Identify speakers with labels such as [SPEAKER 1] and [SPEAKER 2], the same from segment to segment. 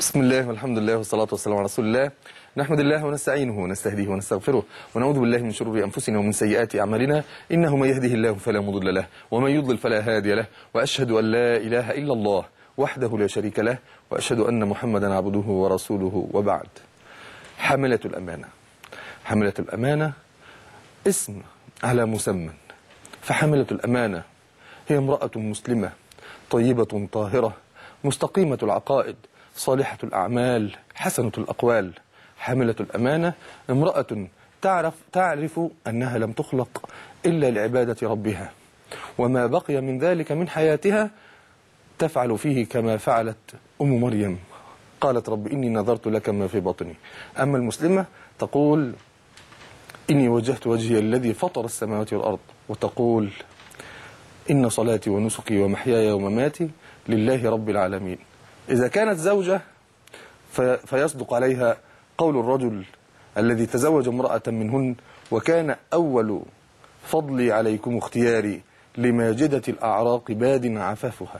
[SPEAKER 1] بسم الله والحمد لله والصلاة والسلام على رسول الله. نحمد الله ونستعينه ونستهديه ونستغفره ونعوذ بالله من شرور أنفسنا ومن سيئات أعمالنا، إنه من يهده الله فلا مضل له ومن يضلل فلا هادي له، وأشهد أن لا إله إلا الله وحده لا شريك له، وأشهد أن محمدا عبده ورسوله، وبعد. حاملة الأمانة. حاملة الأمانة اسم على مسمى، فحاملة الأمانة هي امرأة مسلمة طيبة طاهرة مستقيمة العقائد صالحة الأعمال حسنة الأقوال. حاملة الأمانة امرأة تعرف أنها لم تخلق إلا لعبادة ربها، وما بقي من ذلك من حياتها تفعل فيه كما فعلت أم مريم، قالت رب إني نذرت لك ما في بطني. أما المسلمة تقول إني وجهت وجهي الذي فطر السماوات والأرض، وتقول إن صلاتي ونسكي ومحياي ومماتي لله رب العالمين. إذا كانت زوجة فيصدق عليها قول الرجل الذي تزوج امرأة منهن: وكان أول فضلي عليكم اختياري لماجدة الأعراق باد عفافها.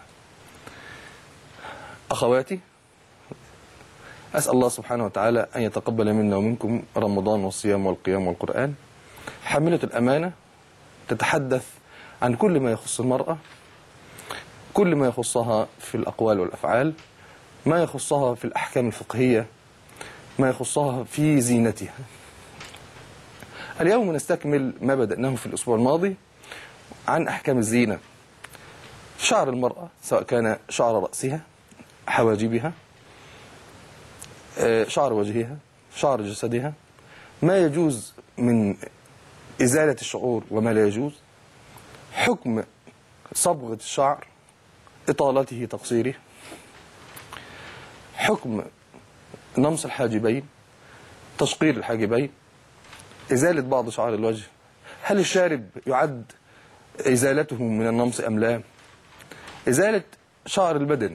[SPEAKER 1] أخواتي، أسأل الله سبحانه وتعالى أن يتقبل منا ومنكم رمضان والصيام والقيام والقرآن. حاملة الأمانة تتحدث عن كل ما يخص المرأة، كل ما يخصها في الأقوال والأفعال، ما يخصها في الأحكام الفقهية، ما يخصها في زينتها. اليوم نستكمل ما بدأناه في الأسبوع الماضي عن أحكام الزينة. شعر المرأة سواء كان شعر رأسها، حواجبها، شعر وجهها، شعر جسدها، ما يجوز من إزالة الشعور وما لا يجوز، حكم صبغة الشعر، إطالته تقصيره، حكم نمص الحاجبين، تشقير الحاجبين، إزالة بعض شعر الوجه، هل الشارب يعد إزالته من النمص أم لا، إزالة شعر البدن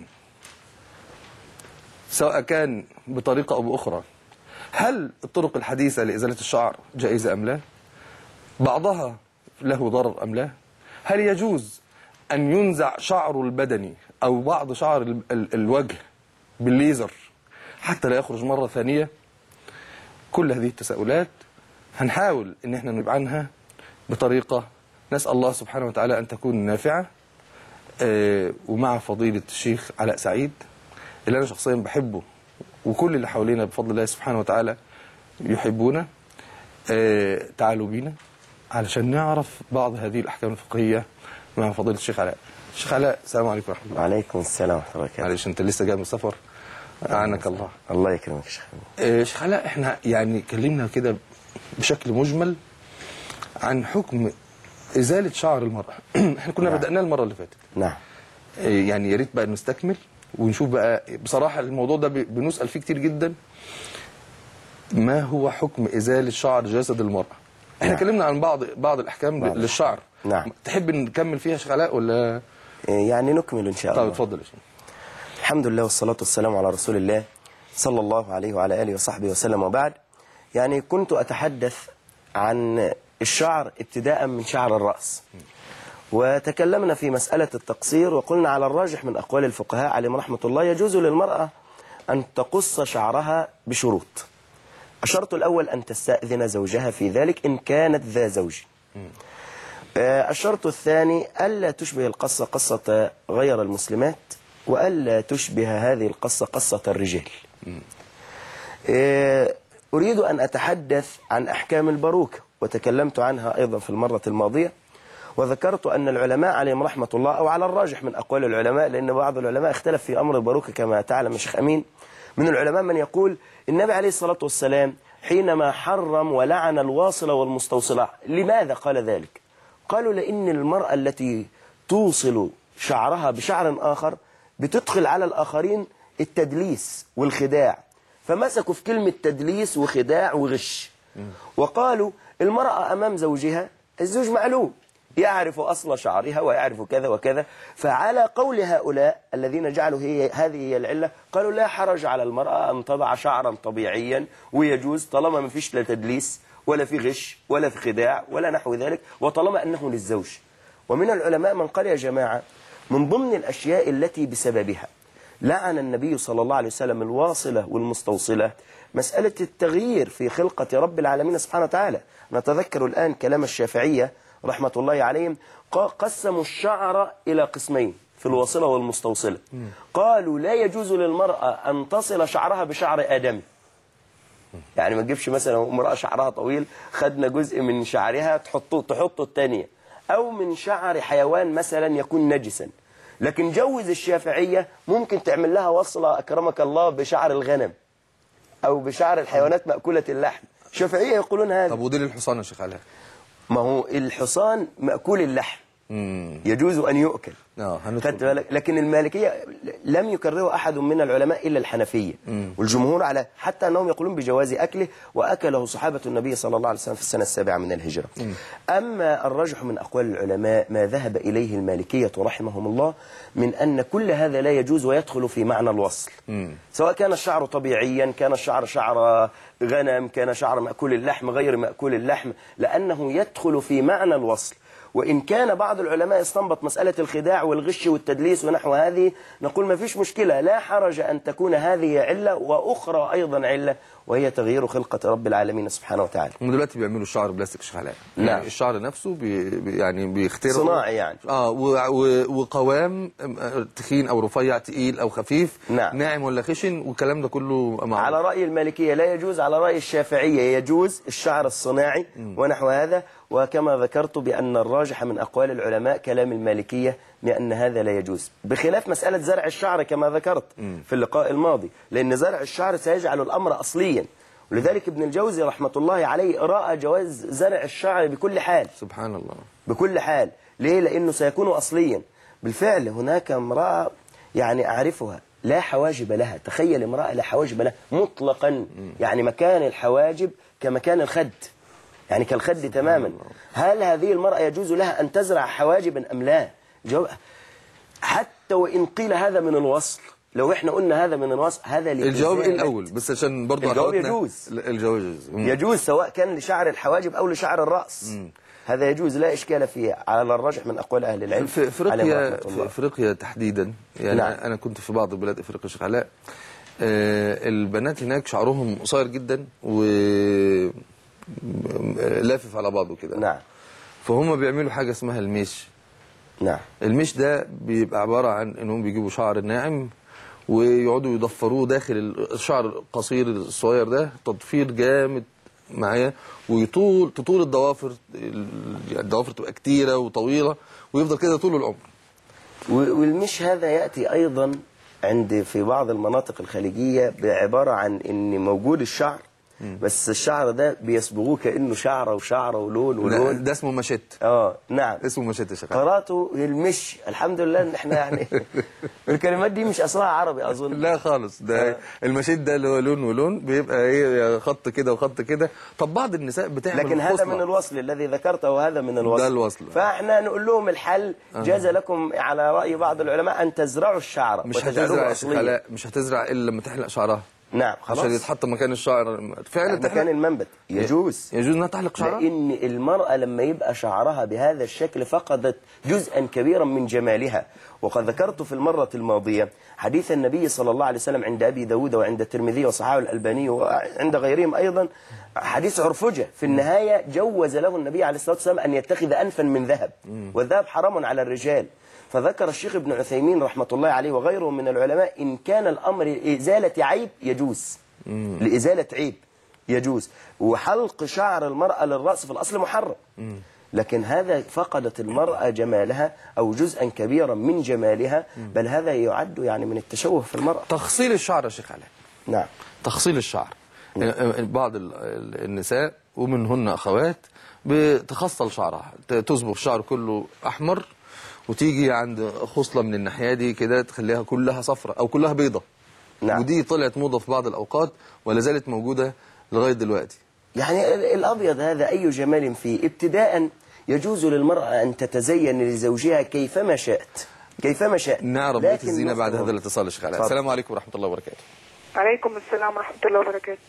[SPEAKER 1] سواء كان بطريقة أو بأخرى، هل الطرق الحديثة لإزالة الشعر جائزة أم لا، بعضها له ضرر أم لا، هل يجوز أن ينزع شعر البدن أو بعض شعر الوجه بالليزر حتى لا يخرج مرة ثانية. كل هذه التساؤلات هنحاول ان احنا نجيب عنها بطريقة نسأل الله سبحانه وتعالى ان تكون نافعة، ومع فضيلة الشيخ علاء سعيد اللي انا شخصيا بحبه، وكل اللي حوالينا بفضل الله سبحانه وتعالى يحبونا. تعالوا بينا علشان نعرف بعض هذه الأحكام الفقهية مع فضيلة الشيخ علاء. الشيخ علاء، السلام عليكم ورحمة الله.
[SPEAKER 2] وعليكم السلام ورحمة الله وبركاته.
[SPEAKER 1] معلش انت لسه جاي من السفر، أعانك الله.
[SPEAKER 2] الله يكرمك يا شيخ.
[SPEAKER 1] شيخ علاء، احنا يعني كلمنا كده بشكل مجمل عن حكم إزالة شعر المرأة. احنا كنا بدأناه المرة اللي فاتت.
[SPEAKER 2] نعم.
[SPEAKER 1] يعني يا ريت بقى نستكمل ونشوف بقى. بصراحة الموضوع ده بنسأل فيه كتير جدا، ما هو حكم إزالة شعر جسد المرأة؟ احنا اتكلمنا عن بعض الأحكام للشعر.
[SPEAKER 2] نعم.
[SPEAKER 1] تحب نكمل فيها يا شيخ علاء ولا؟
[SPEAKER 2] يعني نكمل إن شاء الله.
[SPEAKER 1] طيب اتفضل يا شيخ.
[SPEAKER 2] الحمد لله والصلاة والسلام على رسول الله صلى الله عليه وعلى آله وصحبه وسلم، وبعد. يعني كنت أتحدث عن الشعر ابتداء من شعر الرأس، وتكلمنا في مسألة التقصير، وقلنا على الراجح من أقوال الفقهاء عليهم رحمة الله يجوز للمرأة أن تقص شعرها بشروط. الشرط الأول أن تستأذن زوجها في ذلك إن كانت ذا زوج. الشرط الثاني ألا تشبه القصة قصة غير المسلمات، وألا تشبه هذه القصة قصة الرجال. أريد أن أتحدث عن أحكام الباروكة، وتكلمت عنها أيضا في المرة الماضية، وذكرت أن العلماء عليهم رحمة الله، أو على الراجح من أقوال العلماء، لأن بعض العلماء اختلف في أمر الباروكة كما تعلم الشيخ أمين، من العلماء من يقول النبي عليه الصلاة والسلام حينما حرم ولعن الواصلة والمستوصلة، لماذا قال ذلك؟ قالوا لأن المرأة التي توصل شعرها بشعر آخر بتدخل على الآخرين التدليس والخداع، فمسكوا في كلمة تدليس وخداع وغش، وقالوا المرأة أمام زوجها، الزوج معلوم يعرف أصل شعرها ويعرف كذا وكذا، فعلى قول هؤلاء الذين جعلوا هذه هي العلة، قالوا لا حرج على المرأة أن تضع شعرا طبيعيا ويجوز، طالما ما فيش لا تدليس ولا في غش ولا في خداع ولا نحو ذلك، وطالما أنه للزوج. ومن العلماء من قال يا جماعة من ضمن الأشياء التي بسببها لعن النبي صلى الله عليه وسلم الواصلة والمستوصلة مسألة التغيير في خلقة رب العالمين سبحانه وتعالى. نتذكر الآن كلام الشافعية رحمة الله عليهم، قسموا الشعر إلى قسمين في الواصلة والمستوصلة. قالوا لا يجوز للمرأة أن تصل شعرها بشعر آدمي، يعني ما تجيبش مثلا امرأة شعرها طويل خدنا جزء من شعرها تحطه الثانية، أو من شعر حيوان مثلا يكون نجسا. لكن جوز الشافعية ممكن تعمل لها وصلة أكرمك الله بشعر الغنم أو بشعر الحيوانات مأكولة اللحم. الشافعية يقولون هذا.
[SPEAKER 1] طب ودي للحصان يا شيخ علاء؟
[SPEAKER 2] ما هو الحصان مأكول اللحم يجوز أن يؤكل. خدت بالك؟ لكن المالكية لم يكرره أحد من العلماء إلا الحنفية والجمهور على حتى أنهم يقولون بجواز أكله، وأكله صحابة النبي صلى الله عليه وسلم في السنة 7 من الهجرة. أما الرجح من أقوال العلماء ما ذهب إليه المالكية رحمهم الله من أن كل هذا لا يجوز ويدخل في معنى الوصل، سواء كان الشعر طبيعيا، كان الشعر شعر غنم، كان شعر مأكول اللحم غير مأكول اللحم، لأنه يدخل في معنى الوصل. وإن كان بعض العلماء استنبط مسألة الخداع والغش والتدليس ونحو هذه، نقول ما فيش مشكلة، لا حرج أن تكون هذه علة وأخرى أيضا علة، وهي تغيير خلقة رب العالمين سبحانه وتعالى.
[SPEAKER 1] هم دلوقتي بيعملوا الشعر بلاستيك شيخ علاء.
[SPEAKER 2] نعم.
[SPEAKER 1] يعني الشعر نفسه يعني بيخترعوا
[SPEAKER 2] صناعي يعني.
[SPEAKER 1] وقوام تخين او رفيع، تقيل او خفيف،
[SPEAKER 2] نعم.
[SPEAKER 1] ناعم ولا خشن، والكلام ده كله معروف.
[SPEAKER 2] على رأي المالكية لا يجوز، على رأي الشافعية يجوز الشعر الصناعي ونحو هذا. وكما ذكرت بأن الراجح من أقوال العلماء كلام المالكية بأن هذا لا يجوز، بخلاف مسألة زرع الشعر كما ذكرت في اللقاء الماضي، لأن زرع الشعر سيجعل الأمر أصليا. ولذلك ابن الجوزي رحمة الله عليه رأى جواز زرع الشعر بكل حال.
[SPEAKER 1] سبحان الله.
[SPEAKER 2] بكل حال. ليه؟ لأنه سيكون أصليا. بالفعل هناك امرأة يعني أعرفها لا حواجب لها، تخيل امرأة لا حواجب لها مطلقا، يعني مكان الحواجب كمكان الخد، يعني كالخد تماما. هل هذه المرأة يجوز لها أن تزرع حواجبا أم لا؟ حتى وإن قيل هذا من الوصل، لو احنا قلنا هذا من الوصل، هذا
[SPEAKER 1] الجواب ايه الأول؟ بس عشان برضو
[SPEAKER 2] الجواب يجوز.
[SPEAKER 1] الجواب يجوز.
[SPEAKER 2] يجوز سواء كان لشعر الحواجب أو لشعر الرأس. هذا يجوز لا إشكال فيه على الرجح من أقوال أهل العلم.
[SPEAKER 1] في أفريقيا تحديدا يعني. نعم. أنا كنت في بعض بلاد أفريقيا شيخ علاء، البنات هناك شعرهم قصير جدا ولافف على بعضه كده.
[SPEAKER 2] نعم.
[SPEAKER 1] فهم بيعملوا حاجة اسمها الميش.
[SPEAKER 2] نعم.
[SPEAKER 1] الميش ده بيبقى عبارة عن انهم بيجيبوا شعر ناعم ويقعدوا يضفروه داخل الشعر القصير الصغير ده تضفير جامد معاه، تطول الضوافر، الضوافر تبقى كتيرة وطويلة، ويفضل كده طول العمر.
[SPEAKER 2] والمش هذا يأتي أيضا في بعض المناطق الخليجية بعبارة عن ان موجود الشعر، بس الشعر ده بيصبغوه كأنه شعره وشعره ولون
[SPEAKER 1] ده اسمه مشت.
[SPEAKER 2] نعم
[SPEAKER 1] اسمه مشت يا شيخ.
[SPEAKER 2] قراته المش. الحمد لله ان احنا يعني الكلمات دي مش اصلها عربي اظن.
[SPEAKER 1] لا خالص، ده المشت ده اللي هو لون ولون، بيبقى ايه خط كده وخط كده. طب بعض النساء بتعمل
[SPEAKER 2] لكن هذا من الوصل الذي ذكرته، وهذا من الوصل.
[SPEAKER 1] ده الوصل.
[SPEAKER 2] فاحنا نقول لهم الحل جاز لكم على رأي بعض العلماء ان تزرعوا الشعر
[SPEAKER 1] وتجعلوه اصليا. مش هتزرع الا لما تحلق شعرها.
[SPEAKER 2] نعم خلاص،
[SPEAKER 1] عشان يتحط مكان الشعر فعلا،
[SPEAKER 2] مكان المنبت. يجوز
[SPEAKER 1] انها تحلق شعرها،
[SPEAKER 2] لان المرأة لما يبقى شعرها بهذا الشكل فقدت جزءا كبيرا من جمالها. وقد ذكرت في المرة الماضية حديث النبي صلى الله عليه وسلم عند أبي داود وعند الترمذي وصححه الألباني وعند غيرهم أيضا، حديث عرفجة. في النهاية جوز له النبي عليه الصلاة والسلام أن يتخذ أنفا من ذهب، والذهب حرام على الرجال. فذكر الشيخ ابن عثيمين رحمة الله عليه وغيره من العلماء إن كان الأمر لإزالة عيب يجوز، لإزالة عيب يجوز. وحلق شعر المرأة للرأس في الأصل محرم، لكن هذا فقدت المرأة جمالها أو جزءا كبيرا من جمالها، بل هذا يعد يعني من التشوه في المرأة.
[SPEAKER 1] تخصيل الشعر يا شيخ علاء.
[SPEAKER 2] نعم.
[SPEAKER 1] تخصيل الشعر. بعض النساء ومنهن أخوات بتخصل شعرها، تصبغ الشعر كله أحمر، وتيجي عند خصلة من الناحية دي كده تخليها كلها صفرة أو كلها بيضة.
[SPEAKER 2] نعم.
[SPEAKER 1] ودي طلعت موضة في بعض الأوقات ولا زالت موجودة لغاية دلوقتي.
[SPEAKER 2] يعني الأبيض هذا أي جمال فيه. ابتداء يجوز للمرأة أن تتزين لزوجها كيفما شاءت، كيفما شاءت.
[SPEAKER 1] نعرف بيت الزينة بعد هذا الاتصال يا شيخ علاء. السلام عليكم ورحمة الله وبركاته.
[SPEAKER 3] عليكم السلام ورحمة الله وبركاته.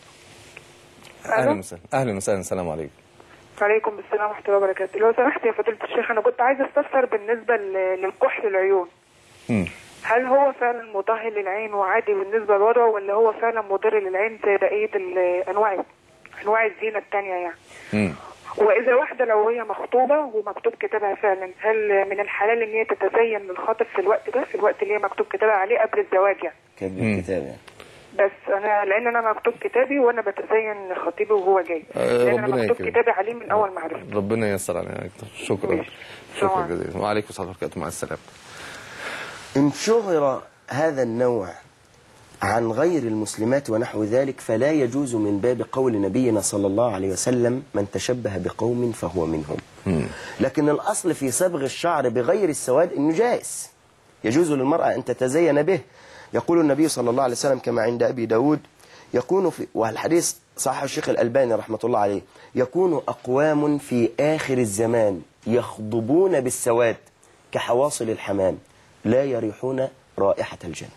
[SPEAKER 1] أهلا وسهلا. أهلا وسهلا. السلام عليكم.
[SPEAKER 3] وعليكم السلام ورحمة الله وبركاته. لو سمحت يا فضيلة الشيخ، أنا كنت عايزة استفسر بالنسبة للكحل العيون. هل هو فعلا مطهر للعين وعادي بالنسبة للوضع، ولا هو فعلا مضر للعين زي بقية أنواع الزينة التانية يعني؟ وإذا واحدة لو هي مخطوبة ومكتوب كتابها فعلا، هل من الحلال إن هي تتزين للخاطب في الوقت ده، في الوقت اللي هي مكتوب كتابها عليه قبل الزواج يعني؟
[SPEAKER 2] كاتب الكتاب يعني.
[SPEAKER 3] بس لأن أنا مكتوب كتابي وأنا بتزين لخطيبي وهو جاي، لأن أنا مكتوب كتابي عليه من أول ما عرفت.
[SPEAKER 1] ربنا ييسر علينا يا دكتور. شكرا. شكرا جزيلا. وعليكم السلام ورحمة الله وبركاته. مع السلامة.
[SPEAKER 2] إن شهر هذا النوع عن غير المسلمات ونحو ذلك فلا يجوز من باب قول نبينا صلى الله عليه وسلم من تشبه بقوم فهو منهم. لكن الأصل في صبغ الشعر بغير السواد إنه جائز، يجوز للمرأة أن تتزين به. يقول النبي صلى الله عليه وسلم كما عند أبي داود، يكون في، والحديث صححه الشيخ الألباني رحمة الله عليه، يكون أقوام في آخر الزمان يخضبون بالسواد كحواصل الحمام لا يريحون رائحة الجنة.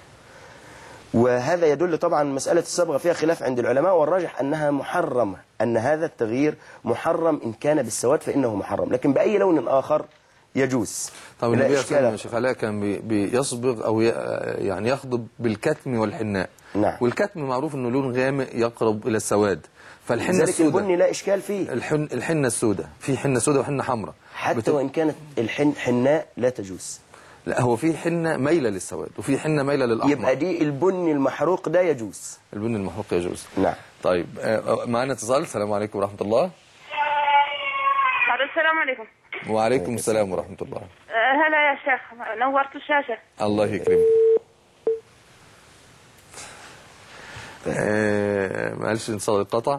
[SPEAKER 2] وهذا يدل طبعا مسألة الصبغة فيها خلاف عند العلماء، والراجح أنها محرمة، أن هذا التغيير محرم إن كان بالسواد فإنه محرم، لكن بأي لون آخر يجوز.
[SPEAKER 1] طب النبي صلى الله عليه وسلم شيخ علاء كان بيصبغ أو يعني يخضب بالكتم والحناء.
[SPEAKER 2] نعم.
[SPEAKER 1] والكتم معروف أنه لون غامق يقرب إلى السواد، فالحنة السوداء
[SPEAKER 2] البني لا إشكال فيه.
[SPEAKER 1] الحنة السوداء، في حنة سوداء وحنة حمراء،
[SPEAKER 2] حتى وإن كانت حناء لا تجوز.
[SPEAKER 1] لا، هو في حنة مايلة للسواد وفي حنة مايلة للأحمر.
[SPEAKER 2] يبقى دي البني المحروق ده يجوز.
[SPEAKER 1] البني المحروق يجوز.
[SPEAKER 2] نعم.
[SPEAKER 1] طيب معنا اتصال. السلام عليكم ورحمة الله.
[SPEAKER 4] السلام عليكم.
[SPEAKER 1] وعليكم السلام ورحمة الله.
[SPEAKER 4] هلا يا شيخ، نورت الشاشة.
[SPEAKER 1] الله يكرمك. معلش انصار القطع.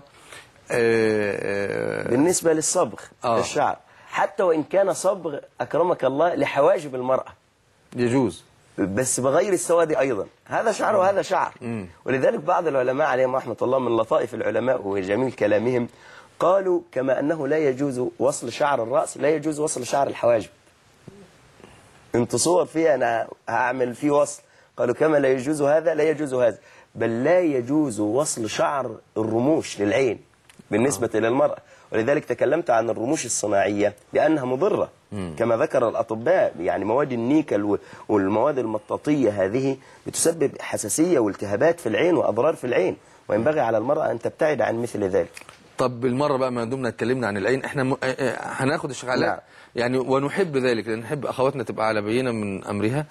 [SPEAKER 2] بالنسبة للصبغ الشعر، حتى وإن كان صبغ أكرمك الله لحواجب المرأة
[SPEAKER 1] يجوز،
[SPEAKER 2] بس بغير السواد أيضا. هذا شعر وهذا شعر. ولذلك بعض العلماء عليهم رحمة الله من لطائف العلماء وجميل كلامهم قالوا كما أنه لا يجوز وصل شعر الرأس لا يجوز وصل شعر الحواجب. انت صور فيه أنا هعمل فيه وصل، قالوا كما لا يجوز هذا لا يجوز هذا، بل لا يجوز وصل شعر الرموش للعين بالنسبة للمرأة. ولذلك تكلمت عن الرموش الصناعية لأنها مضرة كما ذكر الأطباء، يعني مواد النيكل والمواد المطاطية هذه بتسبب حساسية والتهابات في العين وأضرار في العين، وينبغي على المرأة أن تبتعد عن مثل ذلك.
[SPEAKER 1] طب بالمرة بقى ما دمنا اتكلمنا عن العين، احنا هناخد الشيخ علاء. نعم. يعني ونحب ذلك لأن نحب أخواتنا تبقى على بينة من أمرها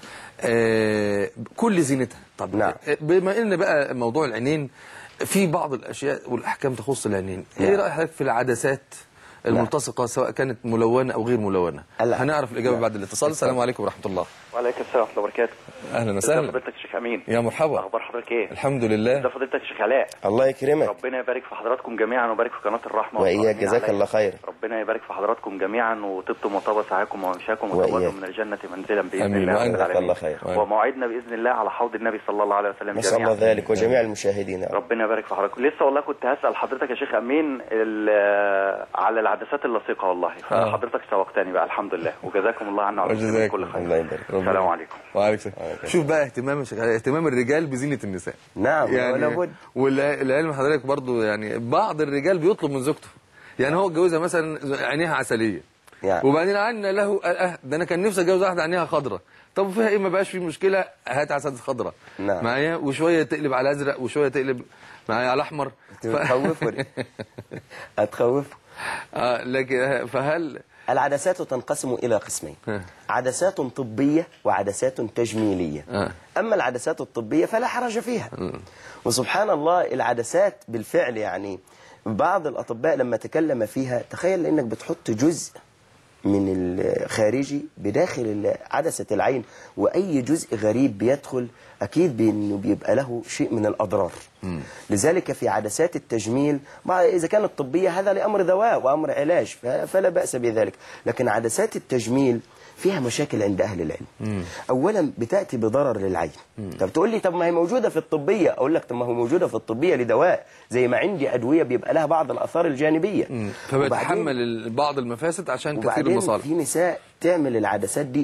[SPEAKER 1] كل زينتها. طب نعم. بما إن بقى موضوع العينين في بعض الأشياء والأحكام تخص العينين، ايه رأيك حضرتك في العدسات الملتصقة سواء كانت ملونة أو غير ملونة؟ هنعرف الإجابة بعد الاتصال. السلام عليكم ورحمة الله.
[SPEAKER 5] وعليكم السلام ورحمة الله وبركاته.
[SPEAKER 1] أهلا وسهلا.
[SPEAKER 5] ازي فضيلتك يا شيخ أمين؟
[SPEAKER 1] يا مرحبا.
[SPEAKER 5] أخبار حضرتك إيه؟
[SPEAKER 1] الحمد لله.
[SPEAKER 5] ازي فضيلتك يا شيخ علاء؟
[SPEAKER 2] الله يكرمك.
[SPEAKER 5] ربنا يبارك في حضراتكم جميعا ويبارك في قناة الرحمة.
[SPEAKER 2] وإياك جزاك الله خير.
[SPEAKER 5] ربنا يبارك في حضراتكم جميعا وطبتم وطاب سعيكم وممشاكم وتوبتم من الجنة منزلا بإذن الله.
[SPEAKER 2] جزاك الله خير.
[SPEAKER 5] وموعدنا بإذن الله على حوض النبي صلى الله عليه وسلم
[SPEAKER 2] جميعا. نسأل الله ذلك وجميع المشاهدين.
[SPEAKER 5] ربنا يبارك في حضراتكم. لسه والله كنت هسأل حضرتك يا شيخ أمين على العدسات اللصيقة والله، فحضرتك سوقتني بقى الحمد لله وجزاكم الله عنا وعلى كل خير.
[SPEAKER 2] الله يبارك.
[SPEAKER 5] السلام عليكم.
[SPEAKER 1] وعليكم. شوف بقى اهتمام الرجال بزينة النساء.
[SPEAKER 2] نعم
[SPEAKER 1] يعني
[SPEAKER 2] ولا بد.
[SPEAKER 1] والعلم حضرتك برضو يعني بعض الرجال بيطلب من زوجته، يعني هو اتجوزها مثلا عينيها عسلية يعني. وبعدين عنا له ده انا كان نفسي اتجوز واحده عينيها خضراء، طب وفيها ايه؟ ما بقاش في مشكله، هات عسل خضراء. نعم. معايا وشويه تقلب على ازرق وشويه تقلب معايا على احمر.
[SPEAKER 2] هتخوفني هتخوف.
[SPEAKER 1] لكن فهل
[SPEAKER 2] العدسات تنقسم إلى قسمين، عدسات طبية وعدسات تجميلية. أما العدسات الطبية فلا حرج فيها. وسبحان الله العدسات بالفعل يعني بعض الأطباء لما تكلم فيها، تخيل أنك بتحط جزء من الخارجي بداخل عدسة العين، وأي جزء غريب بيدخل أكيد بأنه بيبقى له شيء من الأضرار. لذلك في عدسات التجميل إذا كانت طبية هذا لأمر دواء وأمر علاج فلا بأس بذلك، لكن عدسات التجميل فيها مشاكل عند أهل العلم. أولا بتأتي بضرر للعين. طب تقول لي طب ما هي موجودة في الطبية، أقول لك طب ما هو موجودة في الطبية لدواء، زي ما عندي أدوية بيبقى لها بعض الآثار الجانبية
[SPEAKER 1] فبتحمل بعض المفاسد عشان كثير المصالح.
[SPEAKER 2] في نساء تعمل العدسات دي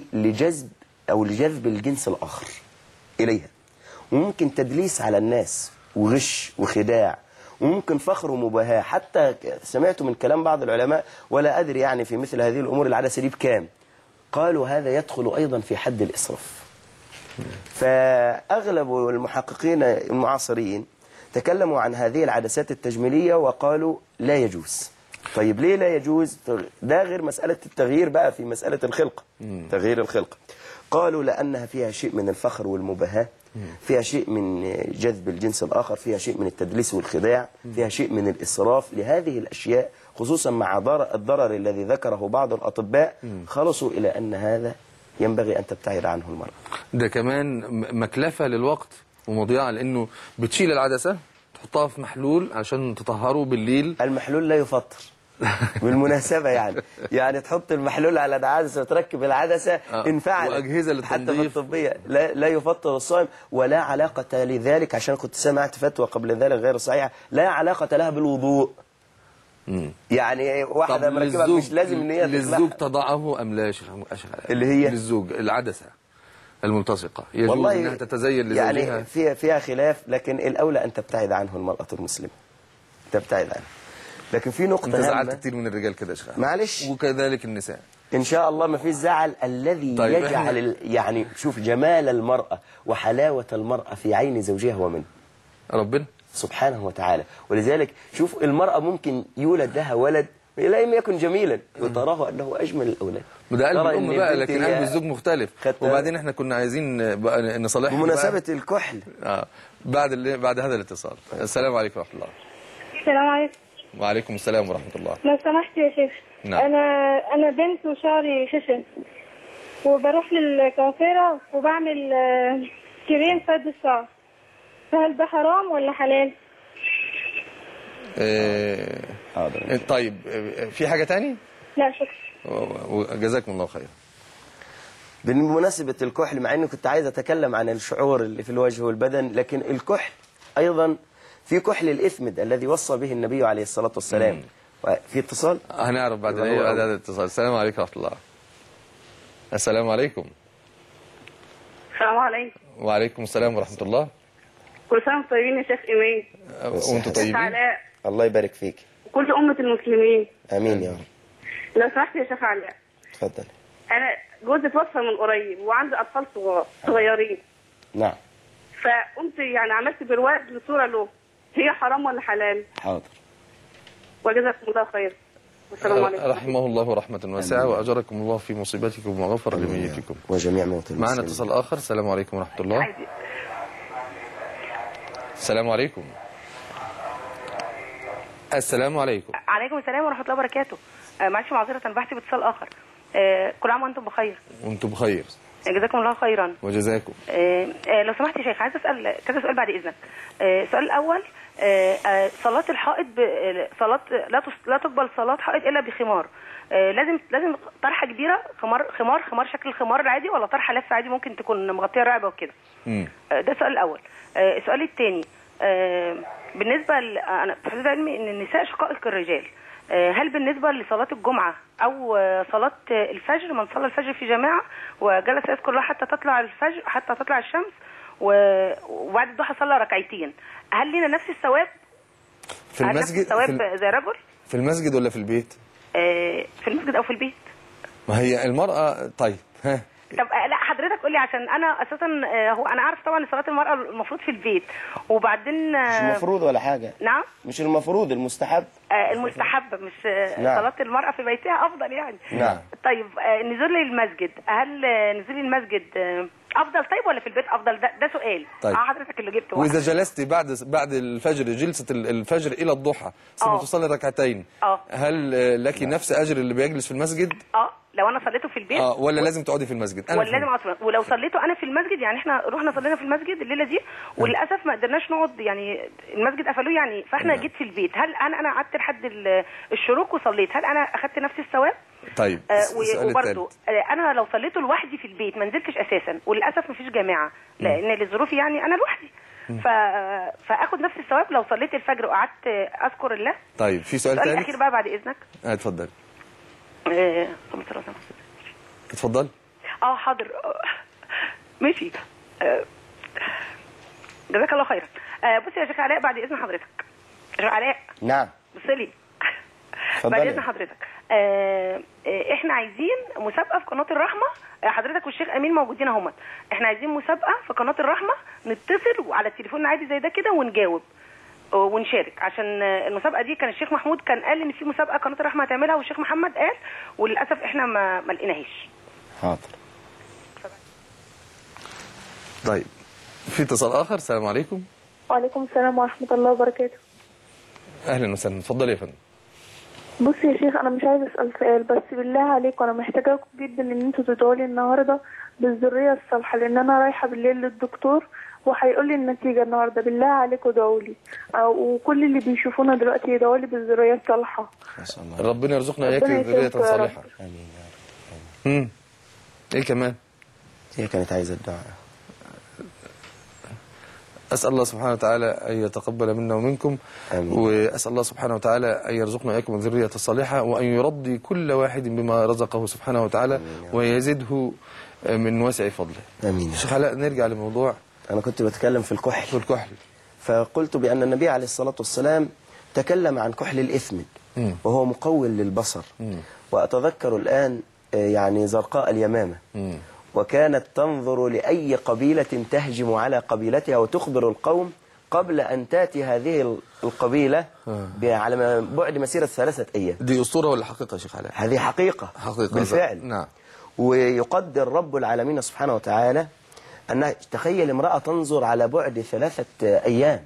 [SPEAKER 2] لجذب الجنس الآخر إليها، وممكن تدليس على الناس وغش وخداع، وممكن فخر ومباهاة. حتى سمعت من كلام بعض العلماء ولا أدري يعني في مثل هذه الأمور العدسة دي بكام، قالوا هذا يدخل أيضا في حد الإسراف. فأغلب المحققين المعاصرين تكلموا عن هذه العدسات التجميلية وقالوا لا يجوز. طيب ليه لا يجوز؟ ده غير مسألة التغيير بقى، في مسألة الخلقة، تغيير الخلقة. قالوا لأنها فيها شيء من الفخر والمباهاة، فيها شيء من جذب الجنس الآخر، فيها شيء من التدليس والخداع، فيها شيء من الإسراف. لهذه الأشياء خصوصا مع الضرر الذي ذكره بعض الأطباء خلصوا إلى أن هذا ينبغي أن تبتعد عنه المرأة.
[SPEAKER 1] ده كمان مكلفة للوقت ومضيعة، لأنه بتشيل العدسة تحطها في محلول عشان تطهره بالليل.
[SPEAKER 2] المحلول لا يفطر بالمناسبة يعني تحط المحلول على العدسة وتركب العدسة إن فعلت،
[SPEAKER 1] وأجهزة للتنظيف
[SPEAKER 2] حتى في الطبية لا يفطر الصائم، ولا علاقة لذلك، عشان كنت سمعت فتوى قبل ذلك غير صحيحة، لا علاقة لها بالوضوء. يعني واحدة مركبة مش لازم ان هي
[SPEAKER 1] للزوج تضعه أم لا؟
[SPEAKER 2] اللي هي
[SPEAKER 1] للزوج العدسة الملتصقة يجوز انها تتزين لزوجها؟
[SPEAKER 2] يعني فيها خلاف، لكن الأولى أن تبتعد عنه المرأة المسلمة، تبتعد عنه. لكن في نقطة
[SPEAKER 1] انت زعلت كتير من الرجال كده يا شيخ،
[SPEAKER 2] معلش،
[SPEAKER 1] وكذلك النساء
[SPEAKER 2] إن شاء الله ما فيش زعل. الذي
[SPEAKER 1] طيب
[SPEAKER 2] يجعل يعني شوف جمال المرأة وحلاوة المرأة في عين زوجها هو من
[SPEAKER 1] ربنا
[SPEAKER 2] سبحانه وتعالى. ولذلك شوف المرأة ممكن يولد لها ولد لم يكن جميلا وتراه أنه أجمل الأولاد.
[SPEAKER 1] ده قلب الأم بقى، لكن قلب الزوج مختلف. وبعدين احنا كنا عايزين نصالحها
[SPEAKER 2] بمناسبة الكحل
[SPEAKER 1] بعد هذا الاتصال. السلام عليكم ورحمة الله.
[SPEAKER 6] السلام عليكم.
[SPEAKER 1] وعليكم السلام ورحمة الله.
[SPEAKER 6] لو سمحت يا شيخ،
[SPEAKER 1] نعم.
[SPEAKER 6] أنا بنت وشعري خشن، وبروح للكوافيرة وبعمل كريم فرد الشعر، فهل ده حرام ولا حلال؟
[SPEAKER 1] حاضر. طيب في حاجة تاني؟
[SPEAKER 6] لا شكرا.
[SPEAKER 1] جزاكم الله خير.
[SPEAKER 2] بمناسبة الكحل، مع أني كنت عايز أتكلم عن الشعور اللي في الوجه والبدن، لكن الكحل أيضا في كحل الإثمد الذي وصى به النبي عليه الصلاة والسلام. في اتصال؟
[SPEAKER 1] هنعرف بعد هذا الاتصال. السلام عليكم ورحمة الله. السلام عليكم.
[SPEAKER 4] السلام عليكم.
[SPEAKER 1] وعليكم السلام ورحمة الله.
[SPEAKER 4] كل سنة وانتم طيبين يا شيخ إيمان.
[SPEAKER 1] وانتم طيبين.
[SPEAKER 4] علاء.
[SPEAKER 2] الله يبارك فيك.
[SPEAKER 4] وكل أمة المسلمين.
[SPEAKER 2] آمين يا رب.
[SPEAKER 4] لو سمحت يا شيخ علاء.
[SPEAKER 2] اتفضل.
[SPEAKER 4] أنا جوزي توفى من قريب وعندي أطفال صغيرين.
[SPEAKER 2] نعم.
[SPEAKER 4] فقمت يعني عملت برواز لصورة له، هي حرام ولا حلال؟
[SPEAKER 2] حاضر.
[SPEAKER 4] وجزاكم الله خير. والسلام عليكم.
[SPEAKER 1] رحمه الله رحمة واسعة وأجركم الله في مصيبتكم وغفر لميتكم
[SPEAKER 2] وجميع موتى المسلمين.
[SPEAKER 1] معنا اتصال آخر. السلام عليكم ورحمة الله. السلام عليكم. السلام عليكم.
[SPEAKER 7] عليكم السلام ورحمة الله وبركاته. معلش معذرة أنا بحثي باتصال آخر. كل عام وأنتم بخير.
[SPEAKER 1] وأنتم بخير.
[SPEAKER 7] جزاكم الله خيرا.
[SPEAKER 1] وجزاكم.
[SPEAKER 7] لو سمحت يا شيخ، عايز أسأل كذا سؤال بعد إذنك. السؤال الأول، صلاة الحائض صلاة لا تقبل صلاة حائض إلا بخمار. لازم طرحة كبيرة، خمار شكل الخمار العادي، ولا طرحة لفة عادي ممكن تكون مغطية الرقبة وكده؟ ده السؤال الأول. السؤال الثاني، بالنسبة أنا في علمي إن النساء شقائق الرجال. هل بالنسبة لصلاة الجمعة أو صلاة الفجر، من صلى الفجر في جماعة وجلس يذكر الله حتى تطلع الفجر، حتى تطلع الشمس، وبعد الضحى صلى ركعتين، هل لنا نفس الثواب؟
[SPEAKER 1] في المسجد؟
[SPEAKER 7] نفس الثواب زي رجل؟
[SPEAKER 1] في المسجد ولا في البيت؟
[SPEAKER 7] في المسجد أو في البيت.
[SPEAKER 1] ما هي المرأة. طيب ها.
[SPEAKER 7] طب لا حضرتك قولي، عشان انا اساسا هو انا عارف طبعا صلاه المراه المفروض في البيت، وبعدين
[SPEAKER 2] مش المفروض ولا حاجه.
[SPEAKER 7] نعم،
[SPEAKER 2] مش المفروض، المستحب.
[SPEAKER 7] المستحب، مش
[SPEAKER 2] نعم.
[SPEAKER 7] صلاه المراه في بيتها افضل يعني.
[SPEAKER 2] نعم.
[SPEAKER 7] طيب نزول للمسجد، هل نزول المسجد افضل طيب ولا في البيت افضل؟ ده سؤال.
[SPEAKER 1] طيب.
[SPEAKER 7] حضرتك اللي جبته.
[SPEAKER 1] واذا جلست بعد الفجر، جلسه الفجر الى الضحى ثم تصلي ركعتين، هل لك نفس اجر اللي بيجلس في المسجد؟
[SPEAKER 7] لو انا صليته في البيت
[SPEAKER 1] ولا لازم تقعدي في المسجد؟
[SPEAKER 7] ولا لازم اقعد؟ ولو صليته انا في المسجد، يعني احنا رحنا صلينا في المسجد الليله دي، وللاسف ما قدرناش نقعد، يعني المسجد قفلوه يعني، فاحنا جيت في البيت، هل انا قعدت لحد الشروق وصليت، هل انا اخدت نفس الثواب؟
[SPEAKER 1] طيب.
[SPEAKER 7] وبرده انا لو صليته لوحدي في البيت ما نزلتش اساسا، وللاسف ما فيش جماعه لان لظروفي يعني انا لوحدي، فاخد نفس الثواب لو صليت الفجر وقعدت اذكر الله.
[SPEAKER 1] طيب في سؤال ثاني
[SPEAKER 7] الاخير بقى بعد اذنك.
[SPEAKER 1] اتفضل. اتفضل.
[SPEAKER 7] حاضر. ماشي. جزاك الله خيرا. بصي يا شيخ علاء بعد اذن حضرتك. شيخ علاء.
[SPEAKER 2] نعم.
[SPEAKER 7] بصلي. بعد اذن حضرتك، احنا عايزين مسابقه في قناه الرحمه. حضرتك والشيخ امين موجودين اهمت. احنا عايزين مسابقه في قناه الرحمه، نتصل على التليفون عادي زي ده كده ونجاوب ونشارك، عشان المسابقه دي كان الشيخ محمود كان قال ان في مسابقه قناه الرحمه هتعملها، والشيخ محمد قال، وللاسف احنا ما لقيناهاش.
[SPEAKER 2] حاضر.
[SPEAKER 1] طيب في اتصال اخر. السلام عليكم.
[SPEAKER 6] وعليكم السلام ورحمة الله وبركاته.
[SPEAKER 1] اهلا وسهلا، اتفضل يا فندم.
[SPEAKER 6] بص يا شيخ، أنا مش عايز أسأل سؤال، بس بالله عليكم أنا محتاجاكم جدا إن أنتوا تدعوا لي النهاردة بالذرية الصالحة، لأن أنا رايحة بالليل للدكتور وهيقول لي النتيجة النهاردة. بالله عليكم ادعوا لي، وكل اللي بيشوفونا دلوقتي يدعوا لي بالذرية الصالحة.
[SPEAKER 1] ربنا يرزقنا اياك ذرية صالحة.
[SPEAKER 2] امين يا رب.
[SPEAKER 1] ايه كمان؟
[SPEAKER 2] هي كانت عايزة الدعاء.
[SPEAKER 1] أسأل الله سبحانه وتعالى أن يتقبل منا ومنكم.
[SPEAKER 2] آمين.
[SPEAKER 1] وأسأل الله سبحانه وتعالى أن يرزقنا إياكم الذرية الصالحة، وأن يرضي كل واحد بما رزقه سبحانه وتعالى، ويزده من واسع فضله.
[SPEAKER 2] آمين.
[SPEAKER 1] شيخ علاء، نرجع لموضوع.
[SPEAKER 2] أنا كنت بتكلم في الكحل.
[SPEAKER 1] في الكحل.
[SPEAKER 2] فقلت بأن النبي عليه الصلاة والسلام تكلم عن كحل الإثم، وهو مقوّل للبصر. وأتذكر الآن يعني زرقاء اليمامة، وكانت تنظر لأي قبيلة تهجم على قبيلتها وتخبر القوم قبل أن تأتي هذه القبيلة على بعد مسيرة 3 أيام.
[SPEAKER 1] دي أسطورة ولا حقيقة يا شيخ علاء؟
[SPEAKER 2] هذه حقيقة بالفعل.
[SPEAKER 1] نعم.
[SPEAKER 2] ويقدر رب العالمين سبحانه وتعالى أن تخيل امرأة تنظر على بعد 3 أيام.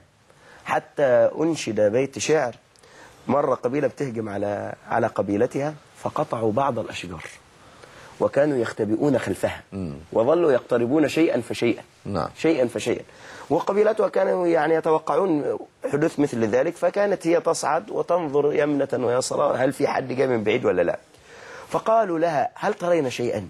[SPEAKER 2] حتى أنشد بيت شعر، مرة قبيلة بتهجم على قبيلتها فقطعوا بعض الأشجار وكانوا يختبئون خلفها، وظلوا يقتربون شيئا فشيئا.
[SPEAKER 1] نعم.
[SPEAKER 2] شيئا فشيئا. وقبيلتها كانوا يعني يتوقعون حدوث مثل ذلك، فكانت هي تصعد وتنظر يمنة ويسرى هل في حد جاي من بعيد ولا لا. فقالوا لها هل ترين شيئا؟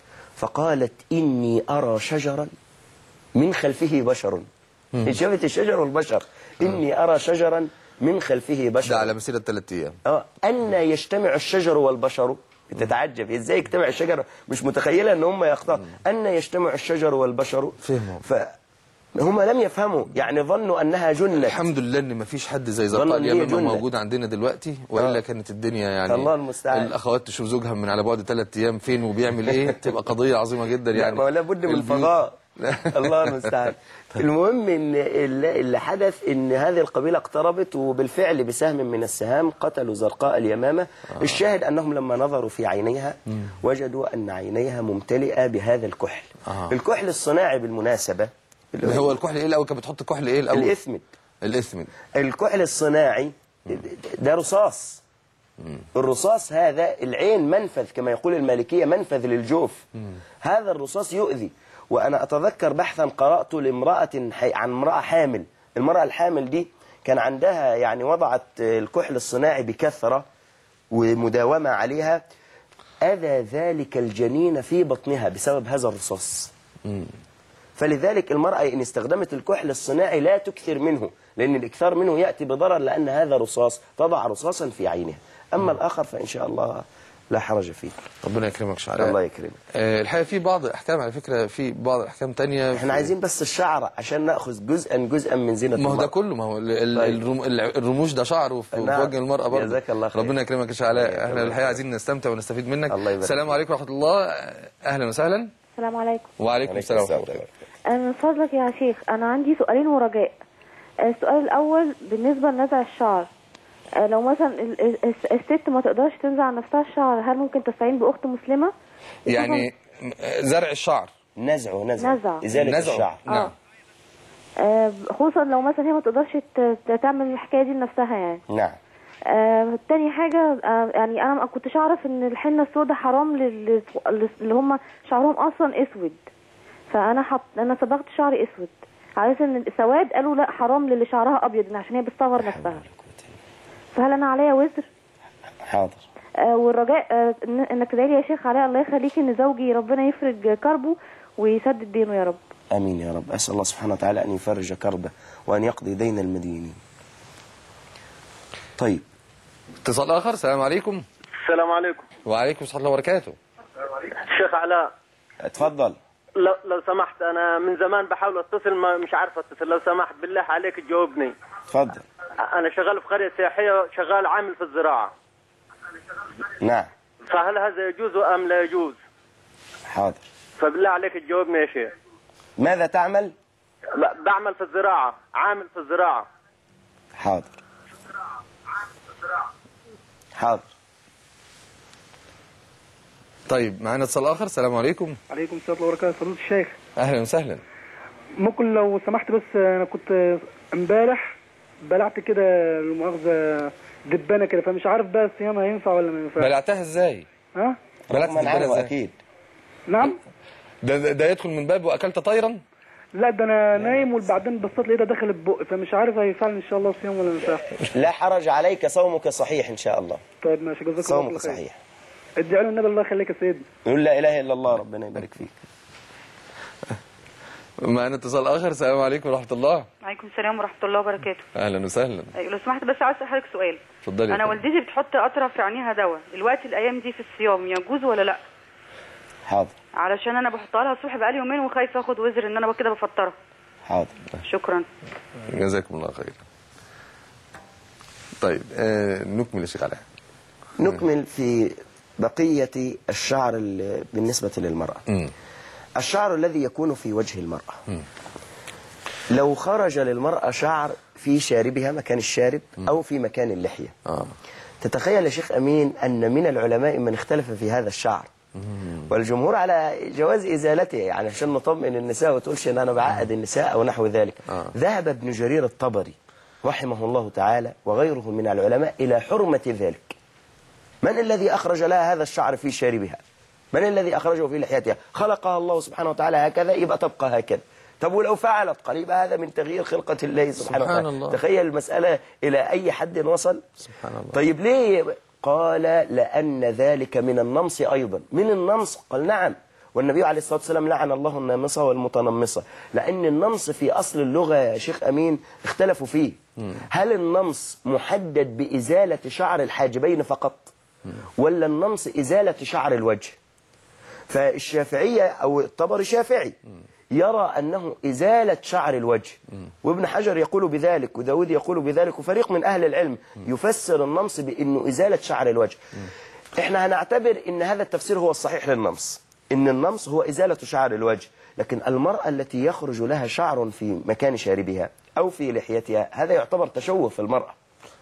[SPEAKER 2] فقالت إني أرى شجرا من خلفه بشر. شافت الشجر والبشر. إني أرى شجرا من خلفه بشر.
[SPEAKER 1] ده على مسيرة 3 أيام.
[SPEAKER 2] أن يجتمع الشجر والبشر. تتعجب ازاي يجتمع الشجر، مش متخيله ان هم يقطعوا. ان يجتمع الشجر والبشر،
[SPEAKER 1] فهموا.
[SPEAKER 2] فهم لم يفهموا، يعني ظنوا انها جنة.
[SPEAKER 1] الحمد لله ان ما فيش حد زي زرقاء اليمامة موجود عندنا دلوقتي، والا كانت الدنيا يعني
[SPEAKER 2] الله المستعان.
[SPEAKER 1] الاخوات تشوف زوجها من على بعد 3 ايام فين وبيعمل ايه، تبقى قضية عظيمة جدا يعني.
[SPEAKER 2] ما لابد من الفضاء. الله المستعان. المهم ان اللي حدث ان هذه القبيلة اقتربت، وبالفعل بسهم من السهام قتلوا زرقاء اليمامة. الشاهد انهم لما نظروا في عينيها وجدوا ان عينيها ممتلئة بهذا الكحل. الكحل الصناعي بالمناسبة،
[SPEAKER 1] هو الكحل ايه الاول؟ كانت بتحط الكحل ايه الاول؟ الإثمد.
[SPEAKER 2] الكحل الصناعي ده رصاص. الرصاص هذا العين منفذ، كما يقول المالكية منفذ للجوف. هذا الرصاص يؤذي. وأنا أتذكر بحثا قرأته لامرأة عن امرأة حامل. المرأة الحامل دي كان عندها يعني وضعت الكحل الصناعي بكثرة ومداومة عليها، أذى ذلك الجنين في بطنها بسبب هذا الرصاص. فلذلك المرأة إن استخدمت الكحل الصناعي لا تكثر منه، لأن الإكثار منه يأتي بضرر، لأن هذا رصاص، تضع رصاصا في عينها. أما الآخر فإن شاء الله لا حرج فيه.
[SPEAKER 1] ربنا يكرمك شعراء.
[SPEAKER 2] الله يكرمك.
[SPEAKER 1] الحقيقة في بعض الأحكام، على فكرة في بعض الأحكام تانية.
[SPEAKER 2] احنا عايزين بس الشعر عشان نأخذ جزءا من زينة
[SPEAKER 1] ما هو ده كله، ما هو الرموش ده شعر في وجه المرأة برضه.
[SPEAKER 2] جزاك الله خير.
[SPEAKER 1] ربنا يكرمك يا شعراء. احنا الحقيقة عايزين نستمتع ونستفيد منك. السلام عليكم ورحمة الله. أهلا وسهلا.
[SPEAKER 8] السلام عليكم.
[SPEAKER 1] وعليكم السلام ورحمة الله.
[SPEAKER 8] من فضلك يا شيخ، أنا عندي سؤالين ورجاء. السؤال الأول بالنسبة لنزع الشعر، لو مثلا الست ما تقدرش تنزع نفسها الشعر، هل ممكن تستعين بأخت مسلمة؟
[SPEAKER 1] يعني زرع الشعر،
[SPEAKER 2] نزع إزالة الشعر.
[SPEAKER 1] نعم.
[SPEAKER 8] خصوصا لو مثلا هي ما تقدرش تعمل الحكاية دي لنفسها يعني.
[SPEAKER 2] نعم.
[SPEAKER 8] تاني حاجة، يعني أنا ما كنتش أعرف إن الحنة السوداء حرام اللي هم شعرهم أصلا أسود، أنا صبغت شعري أسود على أساس إن السواد قالوا لا حرام للي شعرها أبيض عشان هي بتصغر نفسها. فهل أنا عليا وزر؟
[SPEAKER 2] حاضر.
[SPEAKER 8] والرجاء إنك تدعي لي يا شيخ علاء، الله يخليك، إن زوجي ربنا يفرج كربه ويسدد دينه يا رب.
[SPEAKER 2] آمين يا رب. أسأل الله سبحانه وتعالى أن يفرج كربه وأن يقضي دين المدينين. طيب،
[SPEAKER 1] اتصال آخر. السلام عليكم.
[SPEAKER 9] السلام عليكم.
[SPEAKER 1] وعليكم السلام وبركاته.
[SPEAKER 9] شيخ علاء،
[SPEAKER 2] اتفضل.
[SPEAKER 9] لو سمحت، أنا من زمان بحاول أتصل مش عارف أتصل، لو سمحت بالله عليك تجاوبني.
[SPEAKER 2] اتفضل.
[SPEAKER 9] أنا شغال في قرية سياحية، شغال عامل في الزراعة.
[SPEAKER 2] نعم.
[SPEAKER 9] فهل هذا يجوز أم لا يجوز؟
[SPEAKER 2] حاضر.
[SPEAKER 9] فبالله عليك تجاوبني يا شيخ.
[SPEAKER 2] ماذا تعمل؟
[SPEAKER 9] لا بعمل في الزراعة، عامل في الزراعة.
[SPEAKER 2] حاضر. حاضر.
[SPEAKER 1] طيب معنا اتصال اخر. السلام عليكم.
[SPEAKER 10] عليكم السلام ورحمة الله وبركاته. فضيلة الشيخ
[SPEAKER 1] اهلا وسهلا.
[SPEAKER 10] ممكن لو سمحت بس، انا كنت امبارح بلعت كده المؤاخذة دبانة كده، فمش عارف بقى الصيام هينفع ولا ما ينفعش.
[SPEAKER 1] بلعتها ازاي؟
[SPEAKER 10] ها؟
[SPEAKER 1] بلعت دبانة ازاي؟
[SPEAKER 2] اكيد.
[SPEAKER 10] نعم.
[SPEAKER 1] ده يدخل من باب واكلت طيرا؟
[SPEAKER 10] لا ده انا نايم وبعدين بصيت لقيتها دخلت بقي، فمش عارف هيفعل ان شاء الله الصيام ولا ما ينفعش.
[SPEAKER 2] لا حرج عليك، صومك صحيح ان شاء الله.
[SPEAKER 10] طيب ماشي، جزاك الله خير.
[SPEAKER 2] صومك صحيح.
[SPEAKER 10] ادعي له النبي الله يخليك يا سيدنا.
[SPEAKER 2] يقول لا اله الا الله، ربنا يبارك فيك.
[SPEAKER 1] معنا اتصال اخر. السلام عليكم ورحمه الله.
[SPEAKER 7] وعليكم السلام ورحمه الله وبركاته.
[SPEAKER 1] اهلا وسهلا.
[SPEAKER 7] لو سمحت بس عايز اسالك سؤال.
[SPEAKER 1] اتفضلي.
[SPEAKER 7] انا والدتي بتحط قطره في عينيها دواء، الوقت الايام دي في الصيام يجوز ولا لا؟
[SPEAKER 2] حاضر.
[SPEAKER 7] علشان انا بحطها لها الصبح بقالي يومين وخايفه اخد وزر ان انا كده بفطرها.
[SPEAKER 2] حاضر.
[SPEAKER 7] شكرا.
[SPEAKER 1] جزاكم الله خير. طيب نكمل يا شيخ علاء.
[SPEAKER 2] نكمل في بقية الشعر بالنسبة للمرأة. الشعر الذي يكون في وجه المرأة، لو خرج للمرأة شعر في شاربها مكان الشارب أو في مكان اللحية، تتخيل يا شيخ أمين أن من العلماء من اختلف في هذا الشعر، والجمهور على جواز إزالته، يعني عشان نطمئن النساء وتقولش أن أنا بعقد النساء أو نحو ذلك. ذهب ابن جرير الطبري رحمه الله تعالى وغيره من العلماء إلى حرمة ذلك. من الذي أخرج لها هذا الشعر في شاربها؟ من الذي أخرجه في لحيتها؟ خلقها الله سبحانه وتعالى هكذا، يبقى تبقى هكذا. طب ولو فعلت قال يبقى هذا من تغيير خلقة الله سبحانه وتعالى. الله. تخيل المسألة إلى أي حد وصل.
[SPEAKER 1] سبحان الله.
[SPEAKER 2] طيب ليه؟ قال لأن ذلك من النمص أيضا. من النمص؟ قال نعم، والنبي عليه الصلاة والسلام لعن الله النامصة والمتنمصة، لأن النمص في أصل اللغة يا شيخ أمين اختلفوا فيه. هل النمص محدد بإزالة شعر الحاجبين فقط، ولا النمص إزالة شعر الوجه؟ فالشافعية أو الطبري شافعي يرى أنه إزالة شعر الوجه، وابن حجر يقول بذلك، وداود يقول بذلك، وفريق من أهل العلم يفسر النمص بأنه إزالة شعر الوجه. احنا هنعتبر أن هذا التفسير هو الصحيح للنمص، أن النمص هو إزالة شعر الوجه. لكن المرأة التي يخرج لها شعر في مكان شاربها أو في لحيتها، هذا يعتبر تشوه في المرأة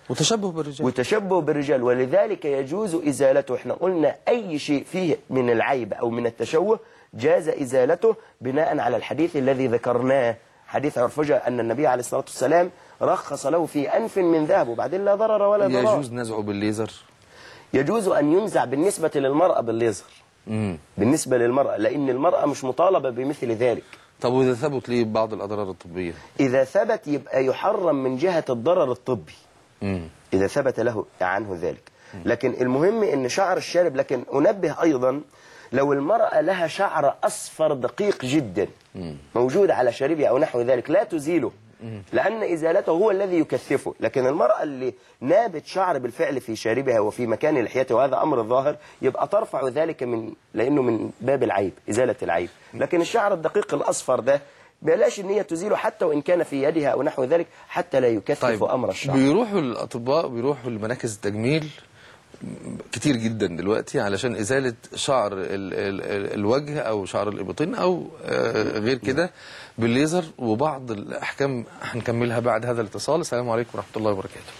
[SPEAKER 2] وتشبه بالرجال، ولذلك يجوز إزالته. احنا قلنا أي شيء فيه من العيب أو من التشوه جاز إزالته بناء على الحديث الذي ذكرناه، حديث عرفجة، أن النبي عليه الصلاة والسلام رخص له في أنف من ذهب، وبعدين لا ضرر ولا ضرار.
[SPEAKER 1] يجوز نزعه بالليزر؟
[SPEAKER 2] يجوز أن ينزع بالنسبة للمرأة بالليزر. بالنسبة للمرأة، لأن المرأة مش مطالبة بمثل ذلك.
[SPEAKER 1] طب وإذا ثبت ليه بعض الأضرار الطبية؟
[SPEAKER 2] إذا ثبت يبقى يحرم من جهة الضرر الطبي، إذا ثبت له عنه ذلك. لكن المهم أن شعر الشارب، لكن أنبه أيضا لو المرأة لها شعر أصفر دقيق جدا موجود على شاربها أو نحو ذلك لا تزيله، لأن إزالته هو الذي يكثفه. لكن المرأة اللي نابت شعر بالفعل في شاربها وفي مكان لحيتها، وهذا أمر ظاهر، يبقى ترفع ذلك لأنه من باب العيب، إزالة العيب. لكن الشعر الدقيق الأصفر ده بلاش ان هي تزيله حتى وإن كان في يدها أو نحو ذلك، حتى لا يكثف. طيب أمر الشعر.
[SPEAKER 1] بيروحوا الأطباء، بيروحوا لمراكز التجميل كتير جدا دلوقتي علشان إزالة شعر الوجه أو شعر الإبطين أو غير كده بالليزر، وبعض الأحكام هنكملها بعد هذا الاتصال. السلام عليكم ورحمة الله وبركاته.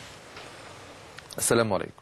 [SPEAKER 1] السلام عليكم.